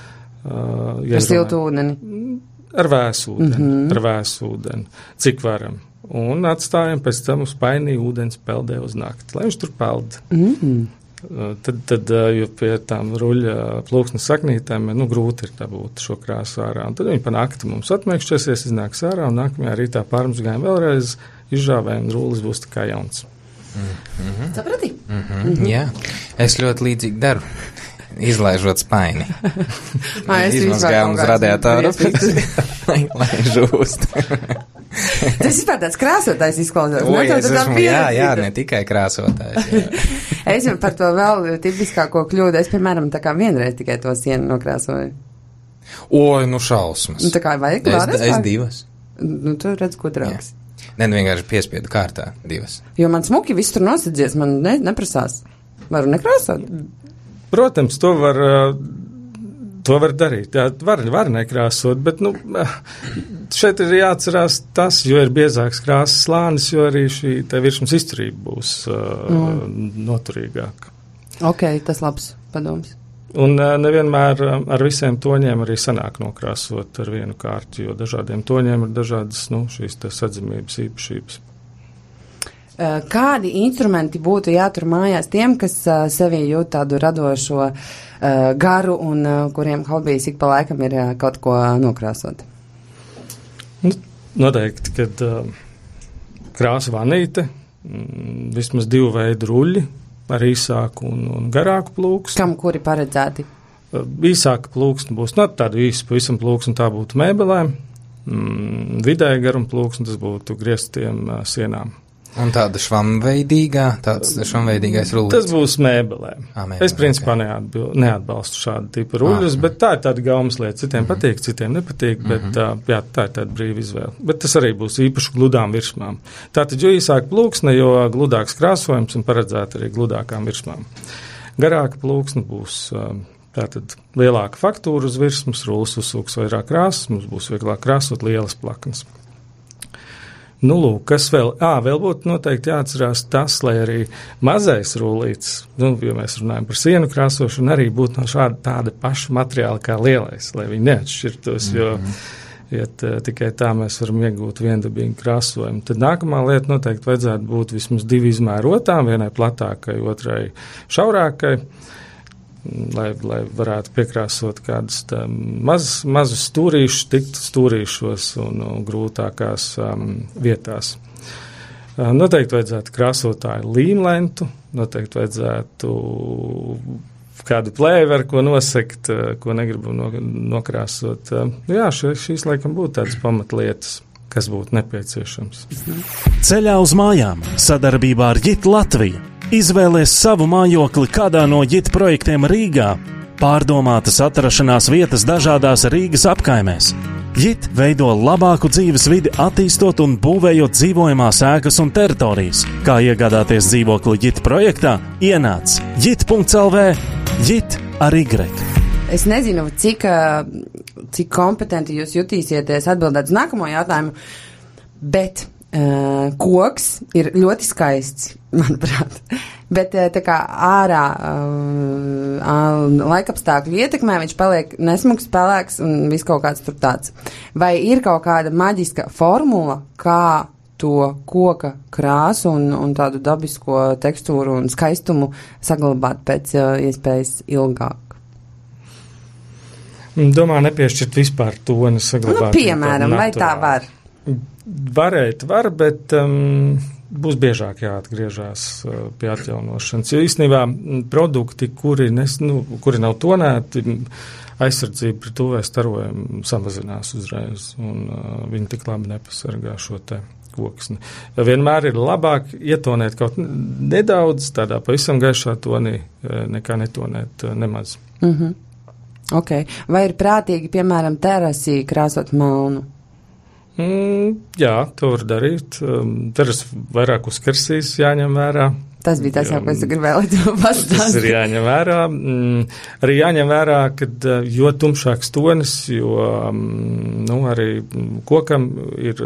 Uh, ar siltu ūdeni? Ar vēsu ūdeni, mm-hmm. ar vēsu ūdeni. Cik varam. Un atstājam pēc tam uz painī ūdens peldē uz nakti, lai viņš tur peld. Mm-hmm. Tad, tad, jo pie tām ruļa plūksnes saknītēm, nu, grūti ir dabūt šo krāsu ārā. Un tad viņi pa nakti mums atmēkšķiesies, iznāks ārā, un nākamajā rītā pārmazgājam vēlreiz, izžāvējam, rullis būs tā kā jauns. Mm-hmm. Saprati? Mm-hmm. Mm-hmm. Jā, es ļoti līdzīgi daru. Izlaižot spaini. Izmazgājam uz radiatoru, lai, lai žūst. Tas vispār tāds krāsotājs izklausās. O, ja es esmu, jā, jā, ne tikai krāsotājs. Jā. Es par to vēl tipiskāko kļūdu. Es, piemēram, tā kā vienreiz tikai to sienu nokrāsoju. Oi, nu šausmas. Nu, tā kā vajag es, es divas. Nu, tu redz, ko trauks. Nē, nu vienkārši piespiedu kārtā divas. Jo man smuki viss tur nosadzies, man ne, neprasās. Varu nekrāsot? Protams, to var, to var darīt. Jā, var, var nekrāsot, bet, nu, šeit ir jāatcerās tas, jo ir biezāks krāsas slānis, jo arī šī tā virsmas izturība būs mm. noturīgāka. Ok, tas labs padoms. Un nevienmēr ar visiem toņiem arī sanāk nokrāsot ar vienu kārtu, jo dažādiem toņiem ir dažādas, nu, šīs tā sadzimības īpašības. Kādi instrumenti būtu jātur mājās tiem, kas uh, sevī jūt tādu radošo uh, garu un uh, kuriem hobijs ik pa laikam ir uh, kaut ko nokrāsot? Nu, noteikti, kad uh, krāsa vanīte, mm, vismaz divu veidu ruļļi, ar īsāku un, un garāku plūksni. Kam kuri paredzēti? Uh, īsāka plūksne būs, no tādu īsu pavisam plūksni, tā būtu mēbelēm, mm, vidēji garum plūksni, tas būtu grieztiem uh, sienām. Un tāda švamveidīgā, tāds švamveidīgais rullis. Tas būs mēbelēm. Ah, mēbelēm, es principā okay. neatbil, neatbalstu šādu tipu ruļus, ah, bet tā ir tāda gaumas lieta. Citiem mm-hmm. patīk, citiem nepatīk, bet mm-hmm. uh, jā, tā ir tāda brīva izvēle. Bet tas arī būs īpaši gludām virsmām. Tātad, jo īsāk plūksne, jo gludāks krāsojums un paredzēt arī gludākām virsmām. Garāka plūksne būs uh, tātad lielāka faktūra uz virsmas, rullis uzsūks vairāk krāsas, mums būs vieglāk krāsot lielas plaknes. Nu, lūk, kas vēl? Ā, vēl būtu noteikti jāatcerās tas, lai arī mazais rullīts, nu, jo mēs runājam par sienu krāsošanu, arī būtu no šāda tāda paša materiāla kā lielais, lai viņi neatšķirtos, mm-hmm. jo iet, tikai tā mēs varam iegūt viendabīgu krāsojumu. Tad nākamā lieta noteikti vajadzētu būt vismaz divi izmērotām, vienai platākai, otrai šaurākai, lai, lai varētu piekrāsot kādus maz, mazus stūrīšus, tikt stūrīšos un, un grūtākās um, vietās. Uh, noteikti vajadzētu krāsotāju līmlentu, noteikti vajadzētu kādu plēvi, ar ko nosekt, uh, ko negribam no, nokrāsot. Uh, jā, šī, šīs laikam būtu tādas pamatlietas, kas būtu nepieciešams. Ceļā uz mājām sadarbībā ar J I T Latviju. Izvēlies savu mājokli kādā no J I T projektiem Rīgā. Pārdomātas atrašanās vietas dažādās Rīgas apkaimēs. J I T veido labāku dzīves vidi, attīstot un būvējot dzīvojamās ēkas un teritorijas. Kā iegādāties dzīvokli J I T projektā? Ienāc j i t punkts l v, J I T ar Y. Es nezinu, cik, cik kompetenti jūs jutīsieties atbildēt uz nākamo jautājumu, bet Uh, koks ir ļoti skaists, manuprāt, bet uh, tā kā ārā uh, laikapstākļu ietekmē viņš paliek nesmuks, pelēks un viss kaut kāds tur tāds. Vai ir kaut kāda maģiska formula, kā to koka krāsu un, un tādu dabisko tekstūru un skaistumu saglabāt pēc uh, iespējas ilgāk? Domā, nepiešķirt vispār toni saglabāt. Nu, piemēram, vai tā var? Varēt var, bet um, būs biežāk jāatgriežās uh, pie atjaunošanas. Jo īstenībā produkti, kuri, nes, nu, kuri nav tonēti, aizsardzība pret U V starojumu samazinās uzreiz, un uh, viņi tik labi nepasargā šo te koksni. Vienmēr ir labāk ietonēt kaut nedaudz, tādā pavisam gaišā tonī, nekā netonēt nemaz. Mhm. Ok. Vai ir prātīgi, piemēram, terasī krāsot melnu? Mm, jā, to var darīt. Um, Teras vairāk uzkarsīs jāņem vērā. Tas bija tas, jā, ko es gribēju to pastāstīt. Tas ir jāņem vērā. Mm, arī jāņem vērā, ka jo tumšāks tonis, jo um, nu, arī kokam ir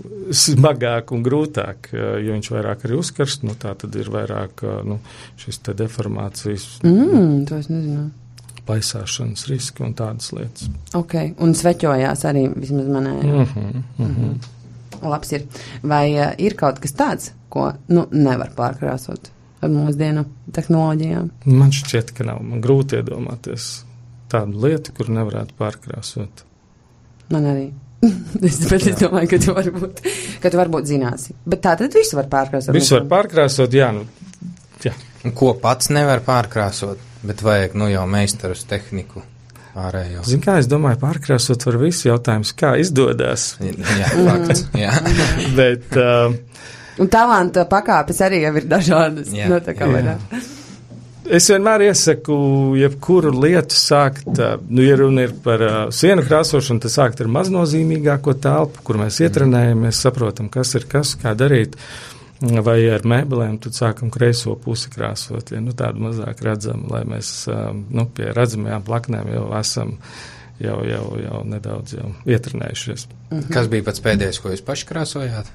smagāk un grūtāk, jo viņš vairāk arī uzkarst, nu tā tad ir vairāk nu, šis te deformācijas. Mm, to es nezinu. Plaisāšanas riski un tādas lietas. Ok, un sveķojās arī vismaz manējā. Mm-hmm, mm-hmm. Mm-hmm. Labs ir. Vai uh, ir kaut kas tāds, ko nu, nevar pārkrāsot ar mūsdienu tehnoloģijām? Man šķiet, ka nav. Man grūti iedomāties tādu lietu, kur nevarētu pārkrāsot. Man arī. es, bet es domāju, ka tu varbūt, ka tu varbūt zināsi. Bet tā tad visu var pārkrāsot? Visu var pārkrāsot, jā. Nu, jā. Ko pats nevar pārkrāsot, bet vajag, nu, jau meistarus tehniku pārējo. Zin kā, es domāju, pārkrāsot var visu jautājums, kā izdodas. Jā, fakts, jā. bet... Uh, un talanta pakāpes arī jau ir dažādas. Jā, no, tā kā jā. Es vienmēr iesaku, jebkuru lietu sākt, nu, ja runa ir par uh, sienu krāsošanu, tad sākt ar maznozīmīgāko telpu, kur mēs ietrenējam, mēs saprotam, kas ir kas, kā darīt. Vai ar mēbelēm, tad sākam kreiso pusi krāsot, ja nu tādu mazāk redzam, lai mēs, nu, pie redzamajām plaknēm jau esam jau, jau, jau nedaudz jau ietrenējušies. Mhm. Kas bija pats pēdējais, ko jūs paši krāsojāt?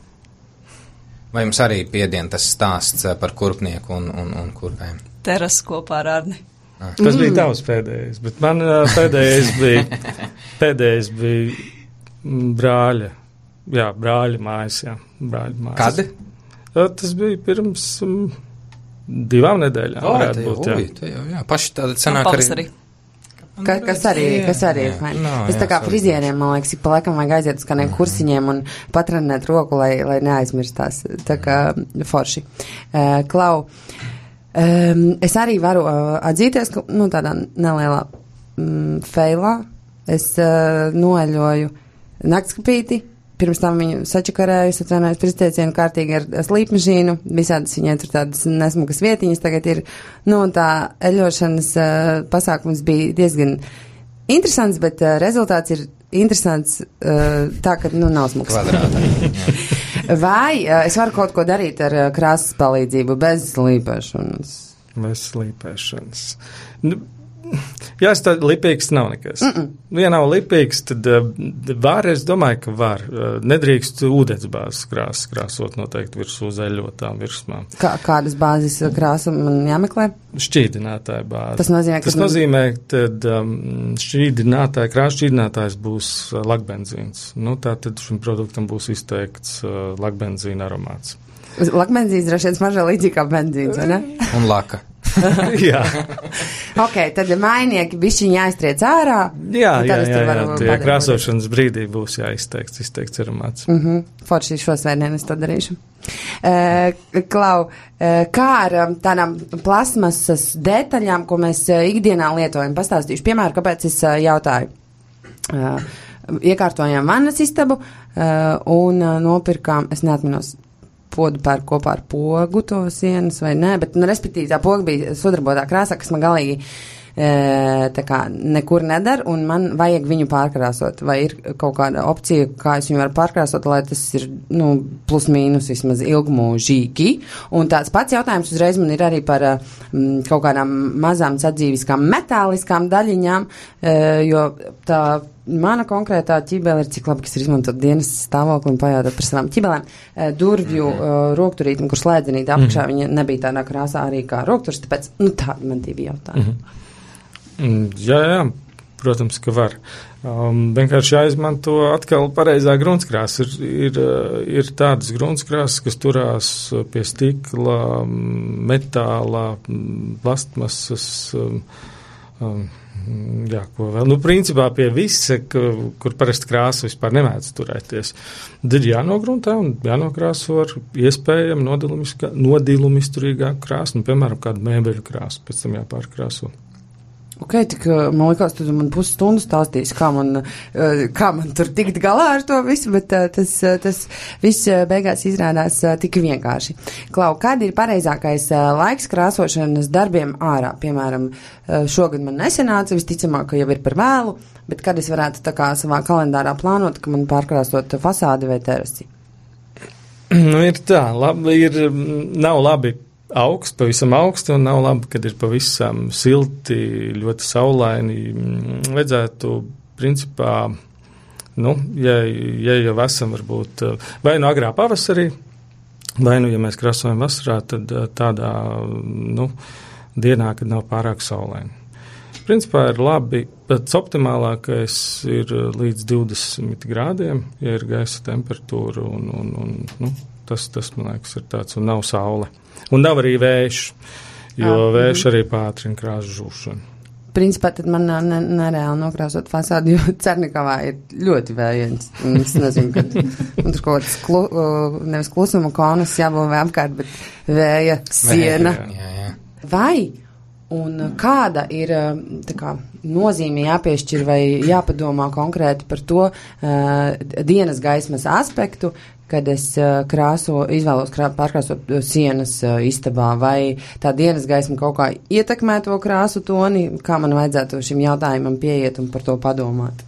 Vai jums arī piedien tas stāsts par kurpnieku un, un, un kurpēm? Teras kopā ar Arni. Ah. Tas mm. bija tavs pēdējais, bet man pēdējais bija, pēdējais bija brāļa, jā, brāļa mājas, jā, brāļa mājas. Kad? Tas bija pirms um, divām nedēļām. O, varētu te jau, būt, jā. uj, te jau, jā. Paši tāda cenāk arī. Ka, kas arī, kas arī ir fajn. No, tas tā kā frizieriem, man liekas, ik pa laikam vajag aiziet uz kādiem kursiņiem un patrenēt roku, lai, lai neaizmirstās. Tā kā forši. Uh, Klau, um, es arī varu uh, atzīties, ka, nu, tādā nelielā um, feilā es uh, noeļoju naktskapīti pirms tam viņu sačakarējusi, atvainojos par izteicienu kārtīgi ar slīpmašīnu, visādas viņai tur tādas nesmukas vietiņas tagad ir, nu, un tā eļošanas uh, pasākums bija diezgan interesants, bet uh, rezultāts ir interesants uh, tā, ka, nu, nav smuks. Kvadrātā. Vai uh, es varu kaut ko darīt ar uh, krāsas palīdzību bez slīpēšanas? Bez slīpēšanas. Nu, jā, es tā lipīgs nav nekas. Mm -mm. Ja nav lipīgs, tad uh, var, es domāju, ka var. Uh, nedrīkst ūdensbāzes krāsas krāsot noteikti virsū zeļotām virsmām. Kā, kādas bāzes krāsa man jāmeklē? Šķīdinātāja bāze. Tas nozīmē, ka... Tas nozīmē, ka um, šķīdinātāja, krāsa šķīdinātājs būs uh, lakbenzīns. Nu, tā tad šim produktam būs izteikts uh, lakbenzīna aromāts. Lakbenzīns droši vien smaržo līdzīgi kā benzīns, vai ne? Un laka. Jā. Ok, tad mainieki bišķiņi jāiztriec ārā. Jā, jā, jā, jā, jā krāsošanas brīdī būs jāizteikts, izteikts aromāts. Mm -hmm. Forši šo svētdienu es to darīšu. Uh, Klau, uh, kā ar um, tādām plasmasas detaļām, ko mēs uh, ikdienā lietojam, pastāstīšu. Piemēram, kāpēc es uh, jautāju. Uh, iekārtojām vannas istabu uh, un uh, nopirkām, es neatminos, podu pērk kopā ar pogu to sienas vai nē, bet, nu, respektīvi, tā poga bija sudrabotā krāsā, kas man galīgi e, tā kā nekur nedara, un man vajag viņu pārkrāsot. Vai ir kaut kāda opcija, kā es viņu varu pārkrāsot, lai tas ir, nu, plus mīnus vismaz ilgmūžīgi. Un tāds pats jautājums uzreiz man ir arī par m, kaut kādām mazām sadzīviskām metāliskām daļiņām, e, jo tā mana konkrētā ķibele ir, cik labi, kas ir izmantot dienas stāvokli un pajautāt par savām ķibelēm. Durvju uh, rokturītim, kur slēdzenīti apakšā, mm. viņa nebija tādā krāsā arī kā rokturs, tāpēc, nu, tādi man divi jautājumi. Mm. Jā, jā, protams, ka var. Um, vienkārši jāizmanto atkal pareizā gruntskrāsa. Ir, ir, ir tādas gruntskrāsas, kas turās pie stikla, metāla, plastmasas, um, um, jā, ko vēl. Nu, principā pie visa, kur parasti krāsa vispār nemēdz turēties. Tad ir jānogruntē un jānokrāso ar iespējami nodilumisturīgāku krāsu, nu, piemēram, kādu mēbeļu krāsu, pēc tam jāpārkrāso. Ok, tik, man liekas, tu man pusstundu stāstīsi, kā man, kā man tur tikt galā ar to visu, bet tas, tas viss beigās izrādās tik vienkārši. Klau, kādi ir pareizākais laiks krāsošanas darbiem ārā? Piemēram, šogad man nesenāca, visticamāk, ka jau ir par vēlu, bet kad es varētu tā kā savā kalendārā plānot, ka man pārkrāsot fasādi vai terasi? Nu, ir tā, labi, ir, nav labi augsts, pavisam augsti, un nav labi, kad ir pavisam silti, ļoti saulaini. Vajadzētu, principā, nu, ja, ja jau esam, varbūt, vai nu agrā pavasarī, vai nu, ja mēs krāsojam vasarā, tad tādā, nu, dienā, kad nav pārāk saulaini. Principā ir labi, pats optimālākais ir līdz divdesmit grādiem, ja ir gaisa temperatūra, un, un, un nu, tas, tas, man liekas, ir tāds, un nav saule. Un nav arī vējš, jo ah, vējš arī pātrina krāsu žūšanu. Principā tad man nav ne, nereāli nokrāsot fasādi, jo Cernikavā ir ļoti vējiens. Es nezinu, kad man tur kaut kāds klu, nevis klusuma konas jābūvē apkārt, bet vēja siena. Jā, jā. Vai un kāda ir tā kā, nozīme jāpiešķir vai jāpadomā konkrēti par to uh, dienas gaismas aspektu, kad es uh, krāso, izvēlos krā, pārkrāsot sienas uh, istabā, vai tā dienas gaisma kaut kā ietekmē to krāsu toni, kā man vajadzētu šim jautājumam pieiet un par to padomāt?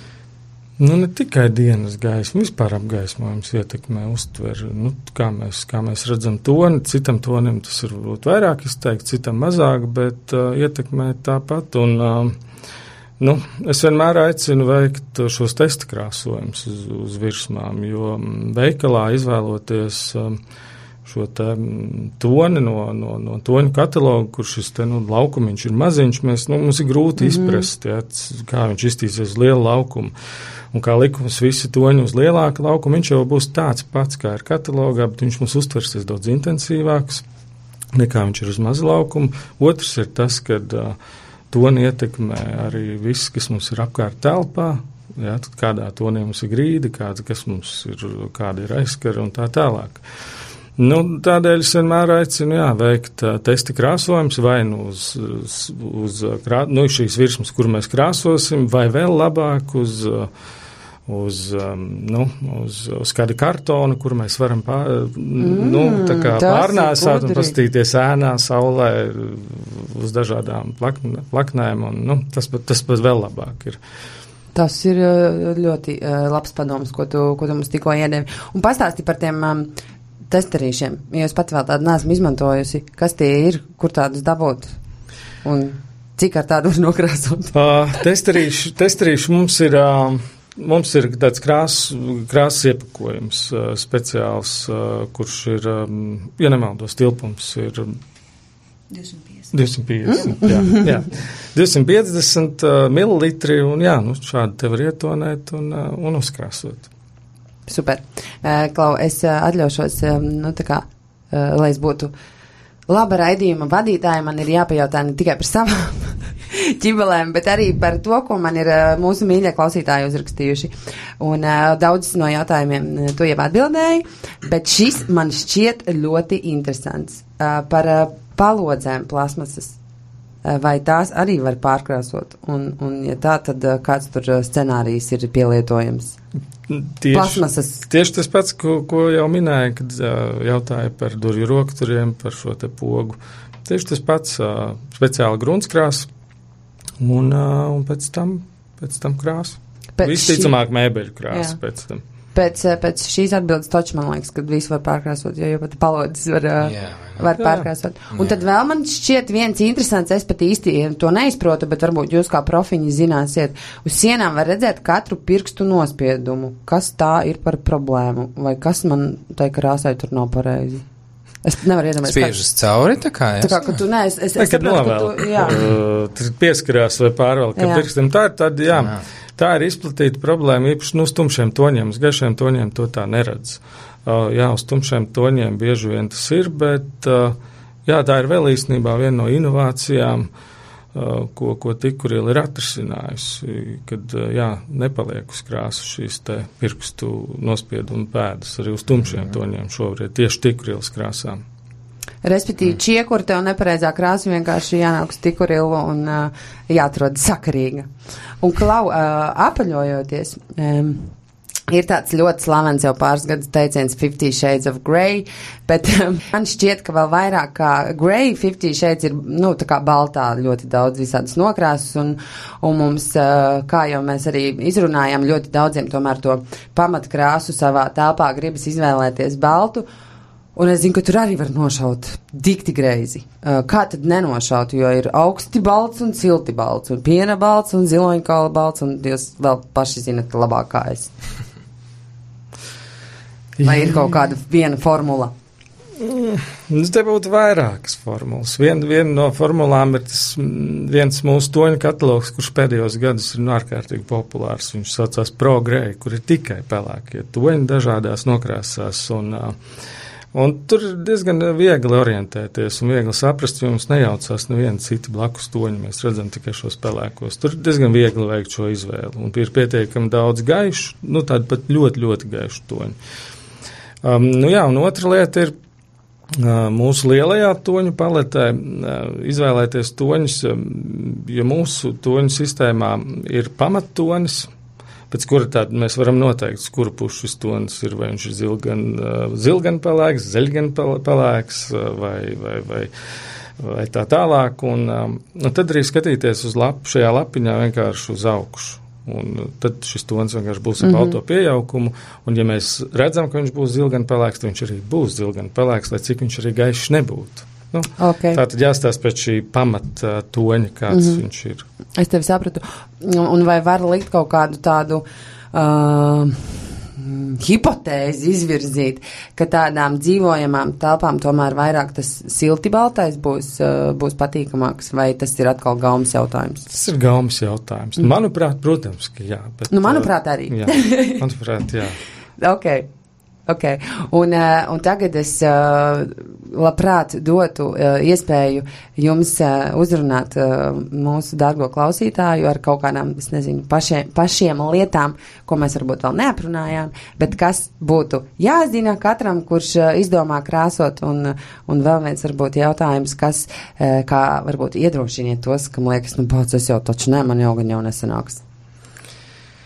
Nu, ne tikai dienas gaisma, vispār apgaismojums ietekmē, uztver, nu, kā mēs, kā mēs redzam toni, citam tonim tas ir varbūt vairāk izteikti, citam mazāk, bet uh, ietekmē tāpat, un uh, nu, es vienmēr aicinu veikt šos testa krāsojumus uz, uz virsmām, jo veikalā izvēloties um, šo te toni no, no, no toņu katalogu, kur šis te, nu, laukumiņš ir maziņš, mēs, nu, mums ir grūti mm-hmm. izprast, ja, kā viņš iztīsies uz lielu laukumu. Un kā likums visi toņi uz lielāku laukumu, viņš jau būs tāds pats, kā ir katalogā, bet viņš mums uztversies daudz intensīvāks, nekā viņš ir uz mazu laukumu. Otrs ir tas, kad uh, toni ietekmē arī viss, kas mums ir apkārt telpā, jā, tad kādā tonī mums ir grīda, kāda, kas mums ir, kāda ir aizskara un tā tālāk. Nu, tādēļ es vienmēr aicinu, jā, veikt uh, testi krāsojums vai nu uz, uz, uz krā, nu, šīs virsmas, kur mēs krāsosim, vai vēl labāk uz, uh, uz, um, nu, uz, uz kādu kartonu, kur mēs varam pār, mm, nu, tā kā pārnēsāt un pastīties ēnā, saulē, uz dažādām plakn, plaknēm, un nu, tas, tas pat vēl labāk ir. Tas ir ļoti uh, labs padoms, ko tu, ko tu mums tikko iedevi. Un pastāsti par tiem um, testerīšiem, jo es pat vēl tādu neesmu izmantojusi. Kas tie ir, kur tādus dabūt un cik ar tādu var nokrāsot? Uh, testerīši, testerīši mums ir... Uh, Mums ir tāds krāsas krās iepakojums uh, speciāls, uh, kurš ir, um, ja nemaldos, tilpums ir divsimt piecdesmit. Mm. Jā, jā. divsimt piecdesmit uh, mililitri, un jā, nu, šādi te var ietonēt un, uh, un uzkrāsot. Super. Uh, Klau, es uh, atļaušos, um, nu, tā kā, uh, lai es būtu laba raidījuma vadītāja, man ir jāpajautā ne tikai par savām ķibelēm, bet arī par to, ko man ir uh, mūsu mīļie klausītāji uzrakstījuši. Un uh, daudz no jautājumiem uh, tu jau atbildēji, bet šis man šķiet ļoti interesants. Uh, par uh, palodzēm plasmasas. Uh, vai tās arī var pārkrāsot? Un, un ja tā, tad uh, kāds tur uh, scenārijs ir pielietojams? Tieši, plasmasas. Tieši tas pats, ko, ko jau minēja, kad uh, jautāja par durvju rokturiem, par šo te pogu. Tieši tas pats uh, speciāla gruntskrāsa. Un, uh, un pēc tam, pēc tam krāsa. Visticamāk mēbeļu krāsa jā. Pēc tam. Pēc, pēc šīs atbildes taču man liekas, ka visu var pārkrāsot, jo jau pat palodzes var, jā, var pārkrāsot. Un jā. Tad vēl man šķiet viens interesants, es pat īsti to neizprotu, bet varbūt jūs kā profiņi zināsiet. Uz sienām var redzēt katru pirkstu nospiedumu. Kas tā ir par problēmu? Vai kas man tai krāsai tur nav pareizi? Es nevaru iedomāties. Spiežas cauri, tā kā es. Tā kā, ka tu ne, es, es, ne, es saprotu, ka tu, jā. Uh, pieskarās vai pārvēl, ka pirkstiem tā ir tad, jā, jā. Tā ir izplatīta problēma, īpaši, nu, uz tumšiem toņiem, uz gaišiem toņiem to tā neredz. Uh, jā, uz tumšiem toņiem bieži vien tas ir, bet, uh, jā, tā ir vēl īstenībā viena no inovācijām, uh, ko, ko Tikuriela ir atrisinājusi, kad, uh, jā, nepaliek uz krāsu šīs te pirkstu nospiedumu pēdas, arī uz tumšiem toņiem šobrīd, tieši Tikurielas krāsām. Respektīvi, mm. čiekuri tev nepareizā krāsa vienkārši jānāk uz Tikurielu un uh, jāatrod sakarīga. Un, Klau, uh, apaļojoties, um, ir tāds ļoti slavens jau pāris gadus teiciens Fifty Shades of Grey, bet um, man šķiet, ka vēl vairāk kā Grey, Fifty Shades ir, nu, tā kā baltā ļoti daudz visādas nokrāsas, un, un mums, uh, kā jau mēs arī izrunājām, ļoti daudziem tomēr to pamatkrāsu savā telpā gribas izvēlēties baltu. Un es zinu, ka tur arī var nošaut dikti greizi. Uh, kā tad nenošaut, jo ir augsti balts un silti balts, un piena balts un ziloņkaula balts, un jūs vēl paši zinat labāk kā es. Vai ir kaut kāda viena formula? Mm, te būtu vairākas formulas. Viena vien no formulām ir tas viens mūsu toņu katalogs, kurš pēdējos gadus ir ārkārtīgi populārs. Viņš saucās Pro Grey, kur ir tikai pelēkie toņi dažādās nokrāsās, un uh, Un tur diezgan viegli orientēties un viegli saprast, jo mums nejaucās neviena cita blakus toņi, mēs redzam tikai šos pelēkos. Tur diezgan viegli veikt šo izvēli, un ir pietiekami daudz gaišu, nu tādi pat ļoti, ļoti gaišu toņi. Um, nu jā, un otra lieta ir uh, mūsu lielajā toņu paletē uh, izvēlēties toņus, um, ja mūsu toņu sistēmā ir pamattonis, pēc kura tāda mēs varam noteikt, kuru pušu šis tonis ir, vai viņš ir zilgan, zilgan pelēks, zeļgan pelēks, vai, vai, vai, vai tā tālāk, un, un tad arī skatīties uz lapu, šajā lapiņā vienkārši uz augšu, un tad šis tonis vienkārši būs ar mm-hmm. balto pieaugumu, un ja mēs redzam, ka viņš būs zilgan pelēks, tad viņš arī būs zilgan pelēks, lai cik viņš arī gaišs nebūtu. Nu, okay. Tā tad jāstāsta pēc šī pamata toņa, kāds mm-hmm. viņš ir. Es tevi sapratu. Un vai var likt kaut kādu tādu uh, hipotēzi izvirzīt, ka tādām dzīvojamām telpām tomēr vairāk tas silti baltais būs, uh, būs patīkamāks, vai tas ir atkal gaumas jautājums? Tas ir gaumas jautājums. Mm. Manuprāt, protams, ka jā. Bet, nu, manuprāt, arī. Jā, manuprāt, jā. Ok. Ok, un, uh, un tagad es uh, labprāt dotu uh, iespēju jums uh, uzrunāt uh, mūsu dārgo klausītāju ar kaut kādām, es nezinu, pašiem, pašiem lietām, ko mēs varbūt vēl neaprunājām, bet kas būtu jāzina katram, kurš uh, izdomā krāsot, un, un vēl viens varbūt jautājums, kas, uh, kā varbūt iedrošiniet tos, kam liekas, nu, pats es jau taču ne, man jau gan jau nesanāks.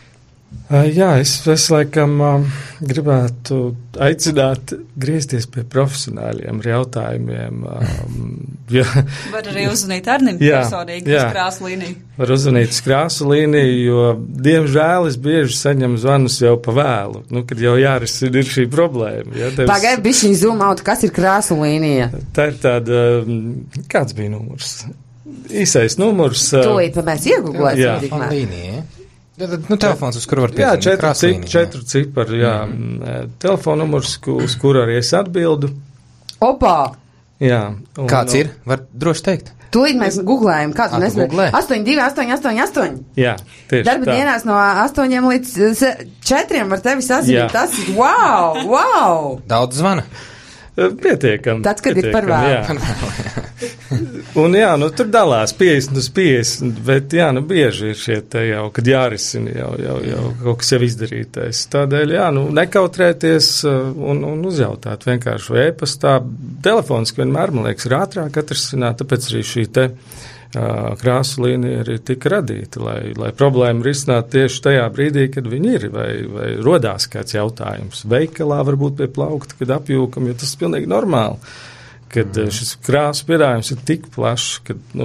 Uh, jā, es, es laikam uh, gribētu aicināt griezties pie profesionāļiem ar jautājumiem. Um, jo, Var arī uzvanīt Arnim jā, personīgi jā. uz krāsu līniju. Var uzvanīt uz krāsu līniju, jo, diemžēl, es bieži saņemu zvanus jau pa vēlu, nu, kad jau jārisina ir šī problēma. Ja, tevis... Pagaid, bišķiņ zoom out, kas ir krāsu līnija? Tā ir tāda, kāds bija numurs? Īsais numurs. Tūlīt, pa mēs iegūglēsim. Telefona līnija. Nu, telefons, uz kuru var jā, piezvanīt. četru, Krāsu cip, līnija, četru cipari, jā. Mm. Telefona numurs, uz kuru arī es atbildu. Opā! Jā. Un, Kāds ir? Var droši teikt. Tūlīt mēs googlējam, kāds Ah, tu mēs googlē? astoņi, divi, astoņi, astoņi, astoņi. Jā, tieši Darba tā. dienās no astoņiem līdz se- četriem var tevi sazvanīt. Jā. Tas ir wow, wow! Daudz zvana. Pietiekam. Tāds, kad ir par pietiekam, vēlu. jā. Un jā, nu tur dalās piecdesmit uz piecdesmit, bet jā, nu bieži ir šie te jau, kad jārisina jau, jau, jau kaut kas jau izdarītais. Tādēļ, jā, nu nekautrēties uh, un, un uzjautāt vienkārši vai e-pastā. Telefons, ka vienmēr, man liekas, ir ātrāk atrisināt, tāpēc arī šī te uh, krāsu līnija arī tika radīta, lai, lai problēmu risinātu tieši tajā brīdī, kad viņi ir, vai, vai rodās kāds jautājums. Veikalā varbūt pie plaukta, kad apjūkam, jo tas ir pilnīgi normāli. Kad mm. šis krāsu piedāvājums ir tik plašs, ka nu,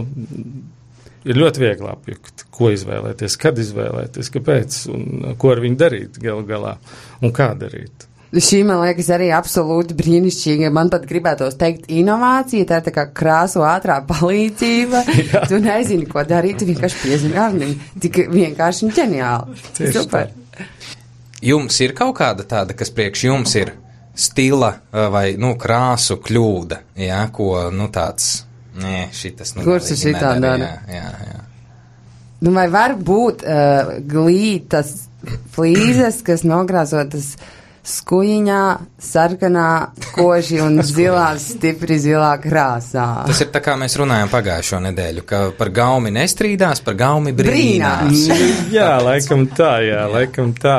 ir ļoti viegli apjukt, ko izvēlēties, kad izvēlēties, kāpēc un ko ar viņu darīt galu galā un kā darīt. Šī, man liekas, arī absolūti brīnišķīga. Man pat gribētos teikt inovācija, tā ir tā kā krāsu ātrā palīdzība. Tu nezini, ko darīt, tu vienkārši piezini Arnim. Tik vienkārši un ģeniāli. Tieši Super. tā. Jums ir kaut kāda tāda, kas priekš jums ir stila vai, nu, krāsu kļūda, jā, ko, nu, tāds, nē, šitas, nu, Kurš ir šitā dara? Jā, jā, jā. Nu, vai var būt uh, glītas flīzes, kas nogrāzotas skujiņā, sarkanā, koži un zilā, stipri zilā krāsā? Tas ir tā kā mēs runājam pagājušo nedēļu, ka par gaumi nestrīdās, par gaumi brīnās. Brīnās. Jā, laikam tā, jā, laikam tā.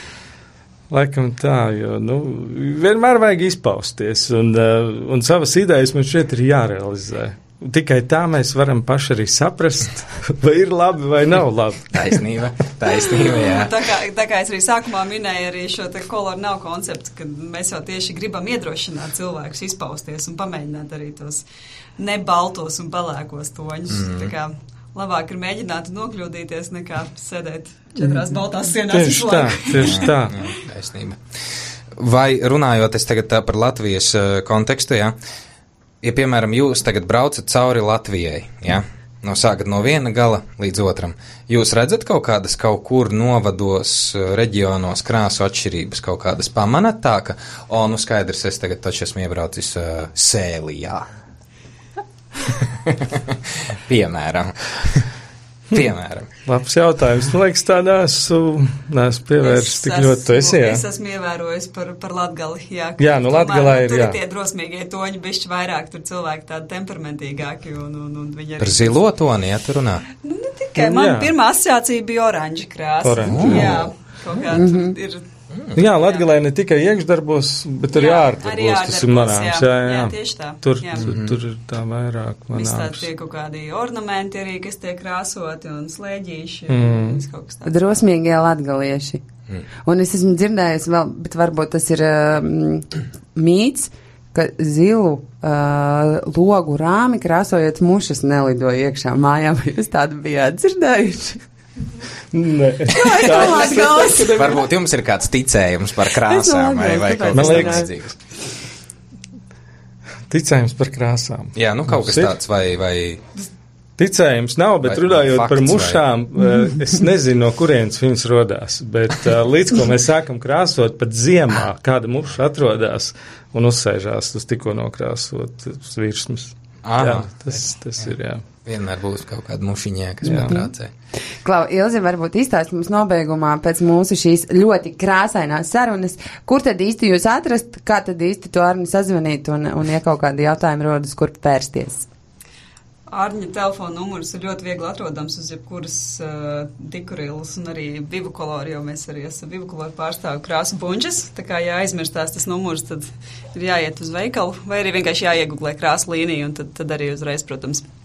Laikam tā, jo, nu, vienmēr vajag izpausties, un, uh, un savas idejas mums šeit ir jārealizē. Tikai tā mēs varam paši arī saprast, vai ir labi vai nav labi. Taisnība, taisnība, jā. Tā kā, tā kā es arī sākumā minēju arī šo te color nav konceptu, kad mēs jau tieši gribam iedrošināt cilvēkus izpausties un pamēģināt arī tos nebaltos un pelēkos toņus. Mm. Tā kā labāk ir mēģināt nokļūdīties nekā sēdēt četrās baltās sienās. Tieši tā, tieši tā. Jā, taisnība. Vai runājot es tagad tā par Latvijas uh, kontekstu, jā, ja, piemēram, jūs tagad braucat cauri Latvijai, jā, no sākat no viena gala līdz otram, jūs redzat kaut kādas kaut kur novados, reģionos krāsu atšķirības, kaut kādas pamanat tā, ka, o, nu skaidrs, es tagad taču esmu iebraucis uh, Sēlijā. Piemēram. Piemēram. Labs jautājums. Man liekas, tā neesmu, neesmu pievērsts tik ļoti. Tu esi, jā? Es esmu ievērojis par, par Latgali. Jā, Jā, nu Latgalā ir, tur jā. ir tie drosmīgie toņi, bišķi vairāk, tur cilvēki tādi temperamentīgāki, un, un, un viņi arī... Par zilo toni, ja tu runā? Nu, ne tikai. Nu, Man jā. pirmā asociācija bija oranži krāsa. Oranži, jā. Jā, kaut kā tur ir... Jā, Latgalē ne tikai iekšdarbos, bet arī Jā, ārdarbos, arī tas ir ārdarbos, manāms. jā. Jā, jā. Jā, tieši tā, Tur, jā. tur, tur ir tā vairāk Viss tādi manāms. tie kaut kādi ornamenti arī, kas tiek krāsoti un slēģīši. Mm. Un viss kaut kas tāds. Drosmīgie latgalieši. Mm. Un es esmu dzirdējusi vēl, bet varbūt tas ir uh, mīts, ka zilu uh, logu rāmi krāsojot mušas nelidoja iekšā mājā. Vai jūs tādu bijāt dzirdējuši? Nē. Varbūt jums ir kāds ticējums par krāsām vai, vai kaut Man kas liekas- tamlīdzīgs. Ticējums par krāsām. Jā, nu kaut kas Mums ir. tāds vai, vai Ticējums nav, bet Vai- runājot fakts par vai- mušām, eh, es nezinu, no kurienes viņas rodās, bet eh, līdz ko mēs sākam krāsot, pat ziemā kāda muša atrodās un uzsēžās uz tikko nokrāsot uz virsmas. Aha. Jā, tas, tas ir, jā. vienmēr būs kaut kāda mušiņā, kas Jā. patrācē. Klau, Ilze, varbūt izstāst mums nobeigumā pēc mūsu šīs ļoti krāsainās sarunas, kur tad īsti jūs atrast, kā tad īsti to Arni sazvanīt un, un ja kaut kādi jautājumi rodas, kur vērsties? Arņa telefona numurs ir ļoti viegli atrodams uz jebkuras uh, dikurillas un arī Vivukolori, jo mēs arī esam Vivukolori pārstāvi krāsu bunģes. Tā kā ja aizmirstās tas numurs, tad ir jāiet uz veikalu vai arī vienkārši jāieguglē krāsu līniju un tad, tad arī uzreiz, protams,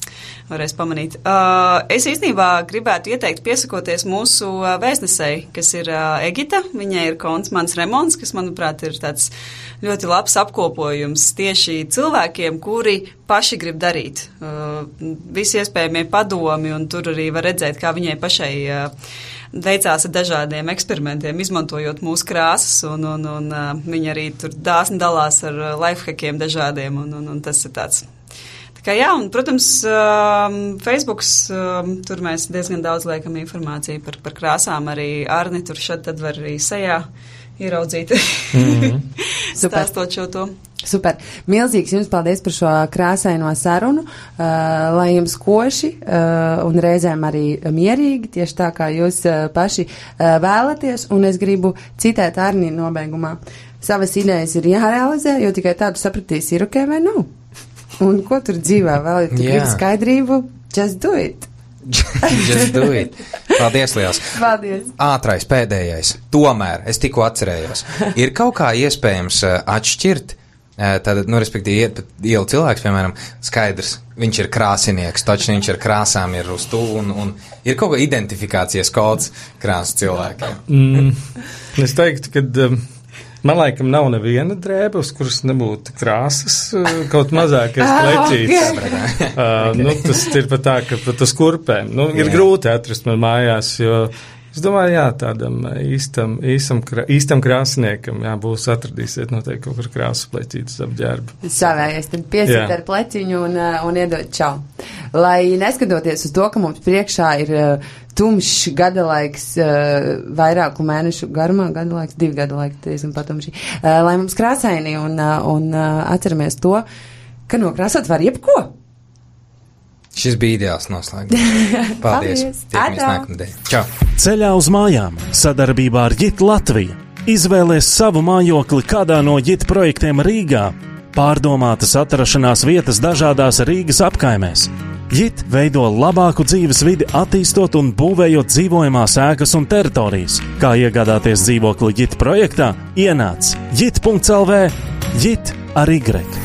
varēs pamanīt. Uh, es īstenībā gribētu ieteikt piesakoties mūsu uh, vēstnesei, kas ir uh, Egita. Viņai ir konts Mans Remons, kas, manuprāt, ir tāds ļoti labs apkopojums tieši cilvēkiem, kuri paši grib darīt. Uh, visi iespējamie padomi, un tur arī var redzēt, kā viņai pašai uh, veicās ar dažādiem eksperimentiem, izmantojot mūsu krāsas, un, un, un uh, viņa arī tur dāsni dalās ar uh, lifehackiem dažādiem, un, un, un tas ir tāds. Tā kā jā, un, protams, uh, Facebooks, uh, tur mēs diezgan daudz liekam informāciju par, par krāsām, arī Arni tur šad tad var arī sejā ieraudzīt, mm-hmm. stāstot šo to. Super. Milzīgs jums paldies par šo krāsaino sarunu, uh, lai jums koši uh, un reizēm arī mierīgi, tieši tā kā jūs uh, paši uh, vēlaties, un es gribu citēt Arni nobeigumā. Savas idejas ir jārealizē, jo tikai tādu sapratīs, ir ok vai nav. Un ko tur dzīvē vēl, ja tu Jā. gribi skaidrību, just do it. Just do it. Paldies, liels. Paldies. Ātrais, pēdējais. Tomēr, es tikko atcerējos, ir kaut kā iespējams uh, atšķirt, uh, tad, nu, respektīvi, iet pat ielu cilvēks, piemēram, skaidrs, viņš ir krāsinieks, taču viņš ar krāsām ir uz tu, un, un ir kaut kā identifikācijas kods krāsu cilvēkiem. Mm, es teiktu, ka um, man laikam nav neviena drēbe, uz kuras nebūtu krāsas, kaut mazākais pleķīts. uh, nu, tas ir pat tā, ka pat uz kurpēm. Nu, ir jā. Grūti atrast man mājās, jo es domāju, jā, tādam īstam, īstam, īstam krāsniekam, jā, būs atradīsiet noteikti kaut kur krāsu pleķītas apģērbu. Savējais, tad piesiet ar pleķiņu un, un iedod čau. Lai neskatoties uz to, ka mums priekšā ir uh, tumšs gadalaiks uh, vairāku mēnešu garumā, gadalaiks, divi gadalaiki, diezgan patumši, uh, lai mums krāsaini un, uh, un uh, atceramies to, ka nokrāsot var jebko. Šis bija ideāls noslēgums. Paldies. Tiekamies nākamnedēļ. Čau. Ceļā uz mājām sadarbībā ar Jit Latviju. Izvēlies savu mājokli kādā no Jit projektiem Rīgā. Pārdomātas atrašanās vietas dažādās Rīgas apkaimēs. Jit veido labāku dzīves vidi, attīstot un būvējot dzīvojamās ēkas un teritorijas. Kā iegādāties dzīvokli Jit projektā? Ienāc jit punkts el vē, Jit ar Y.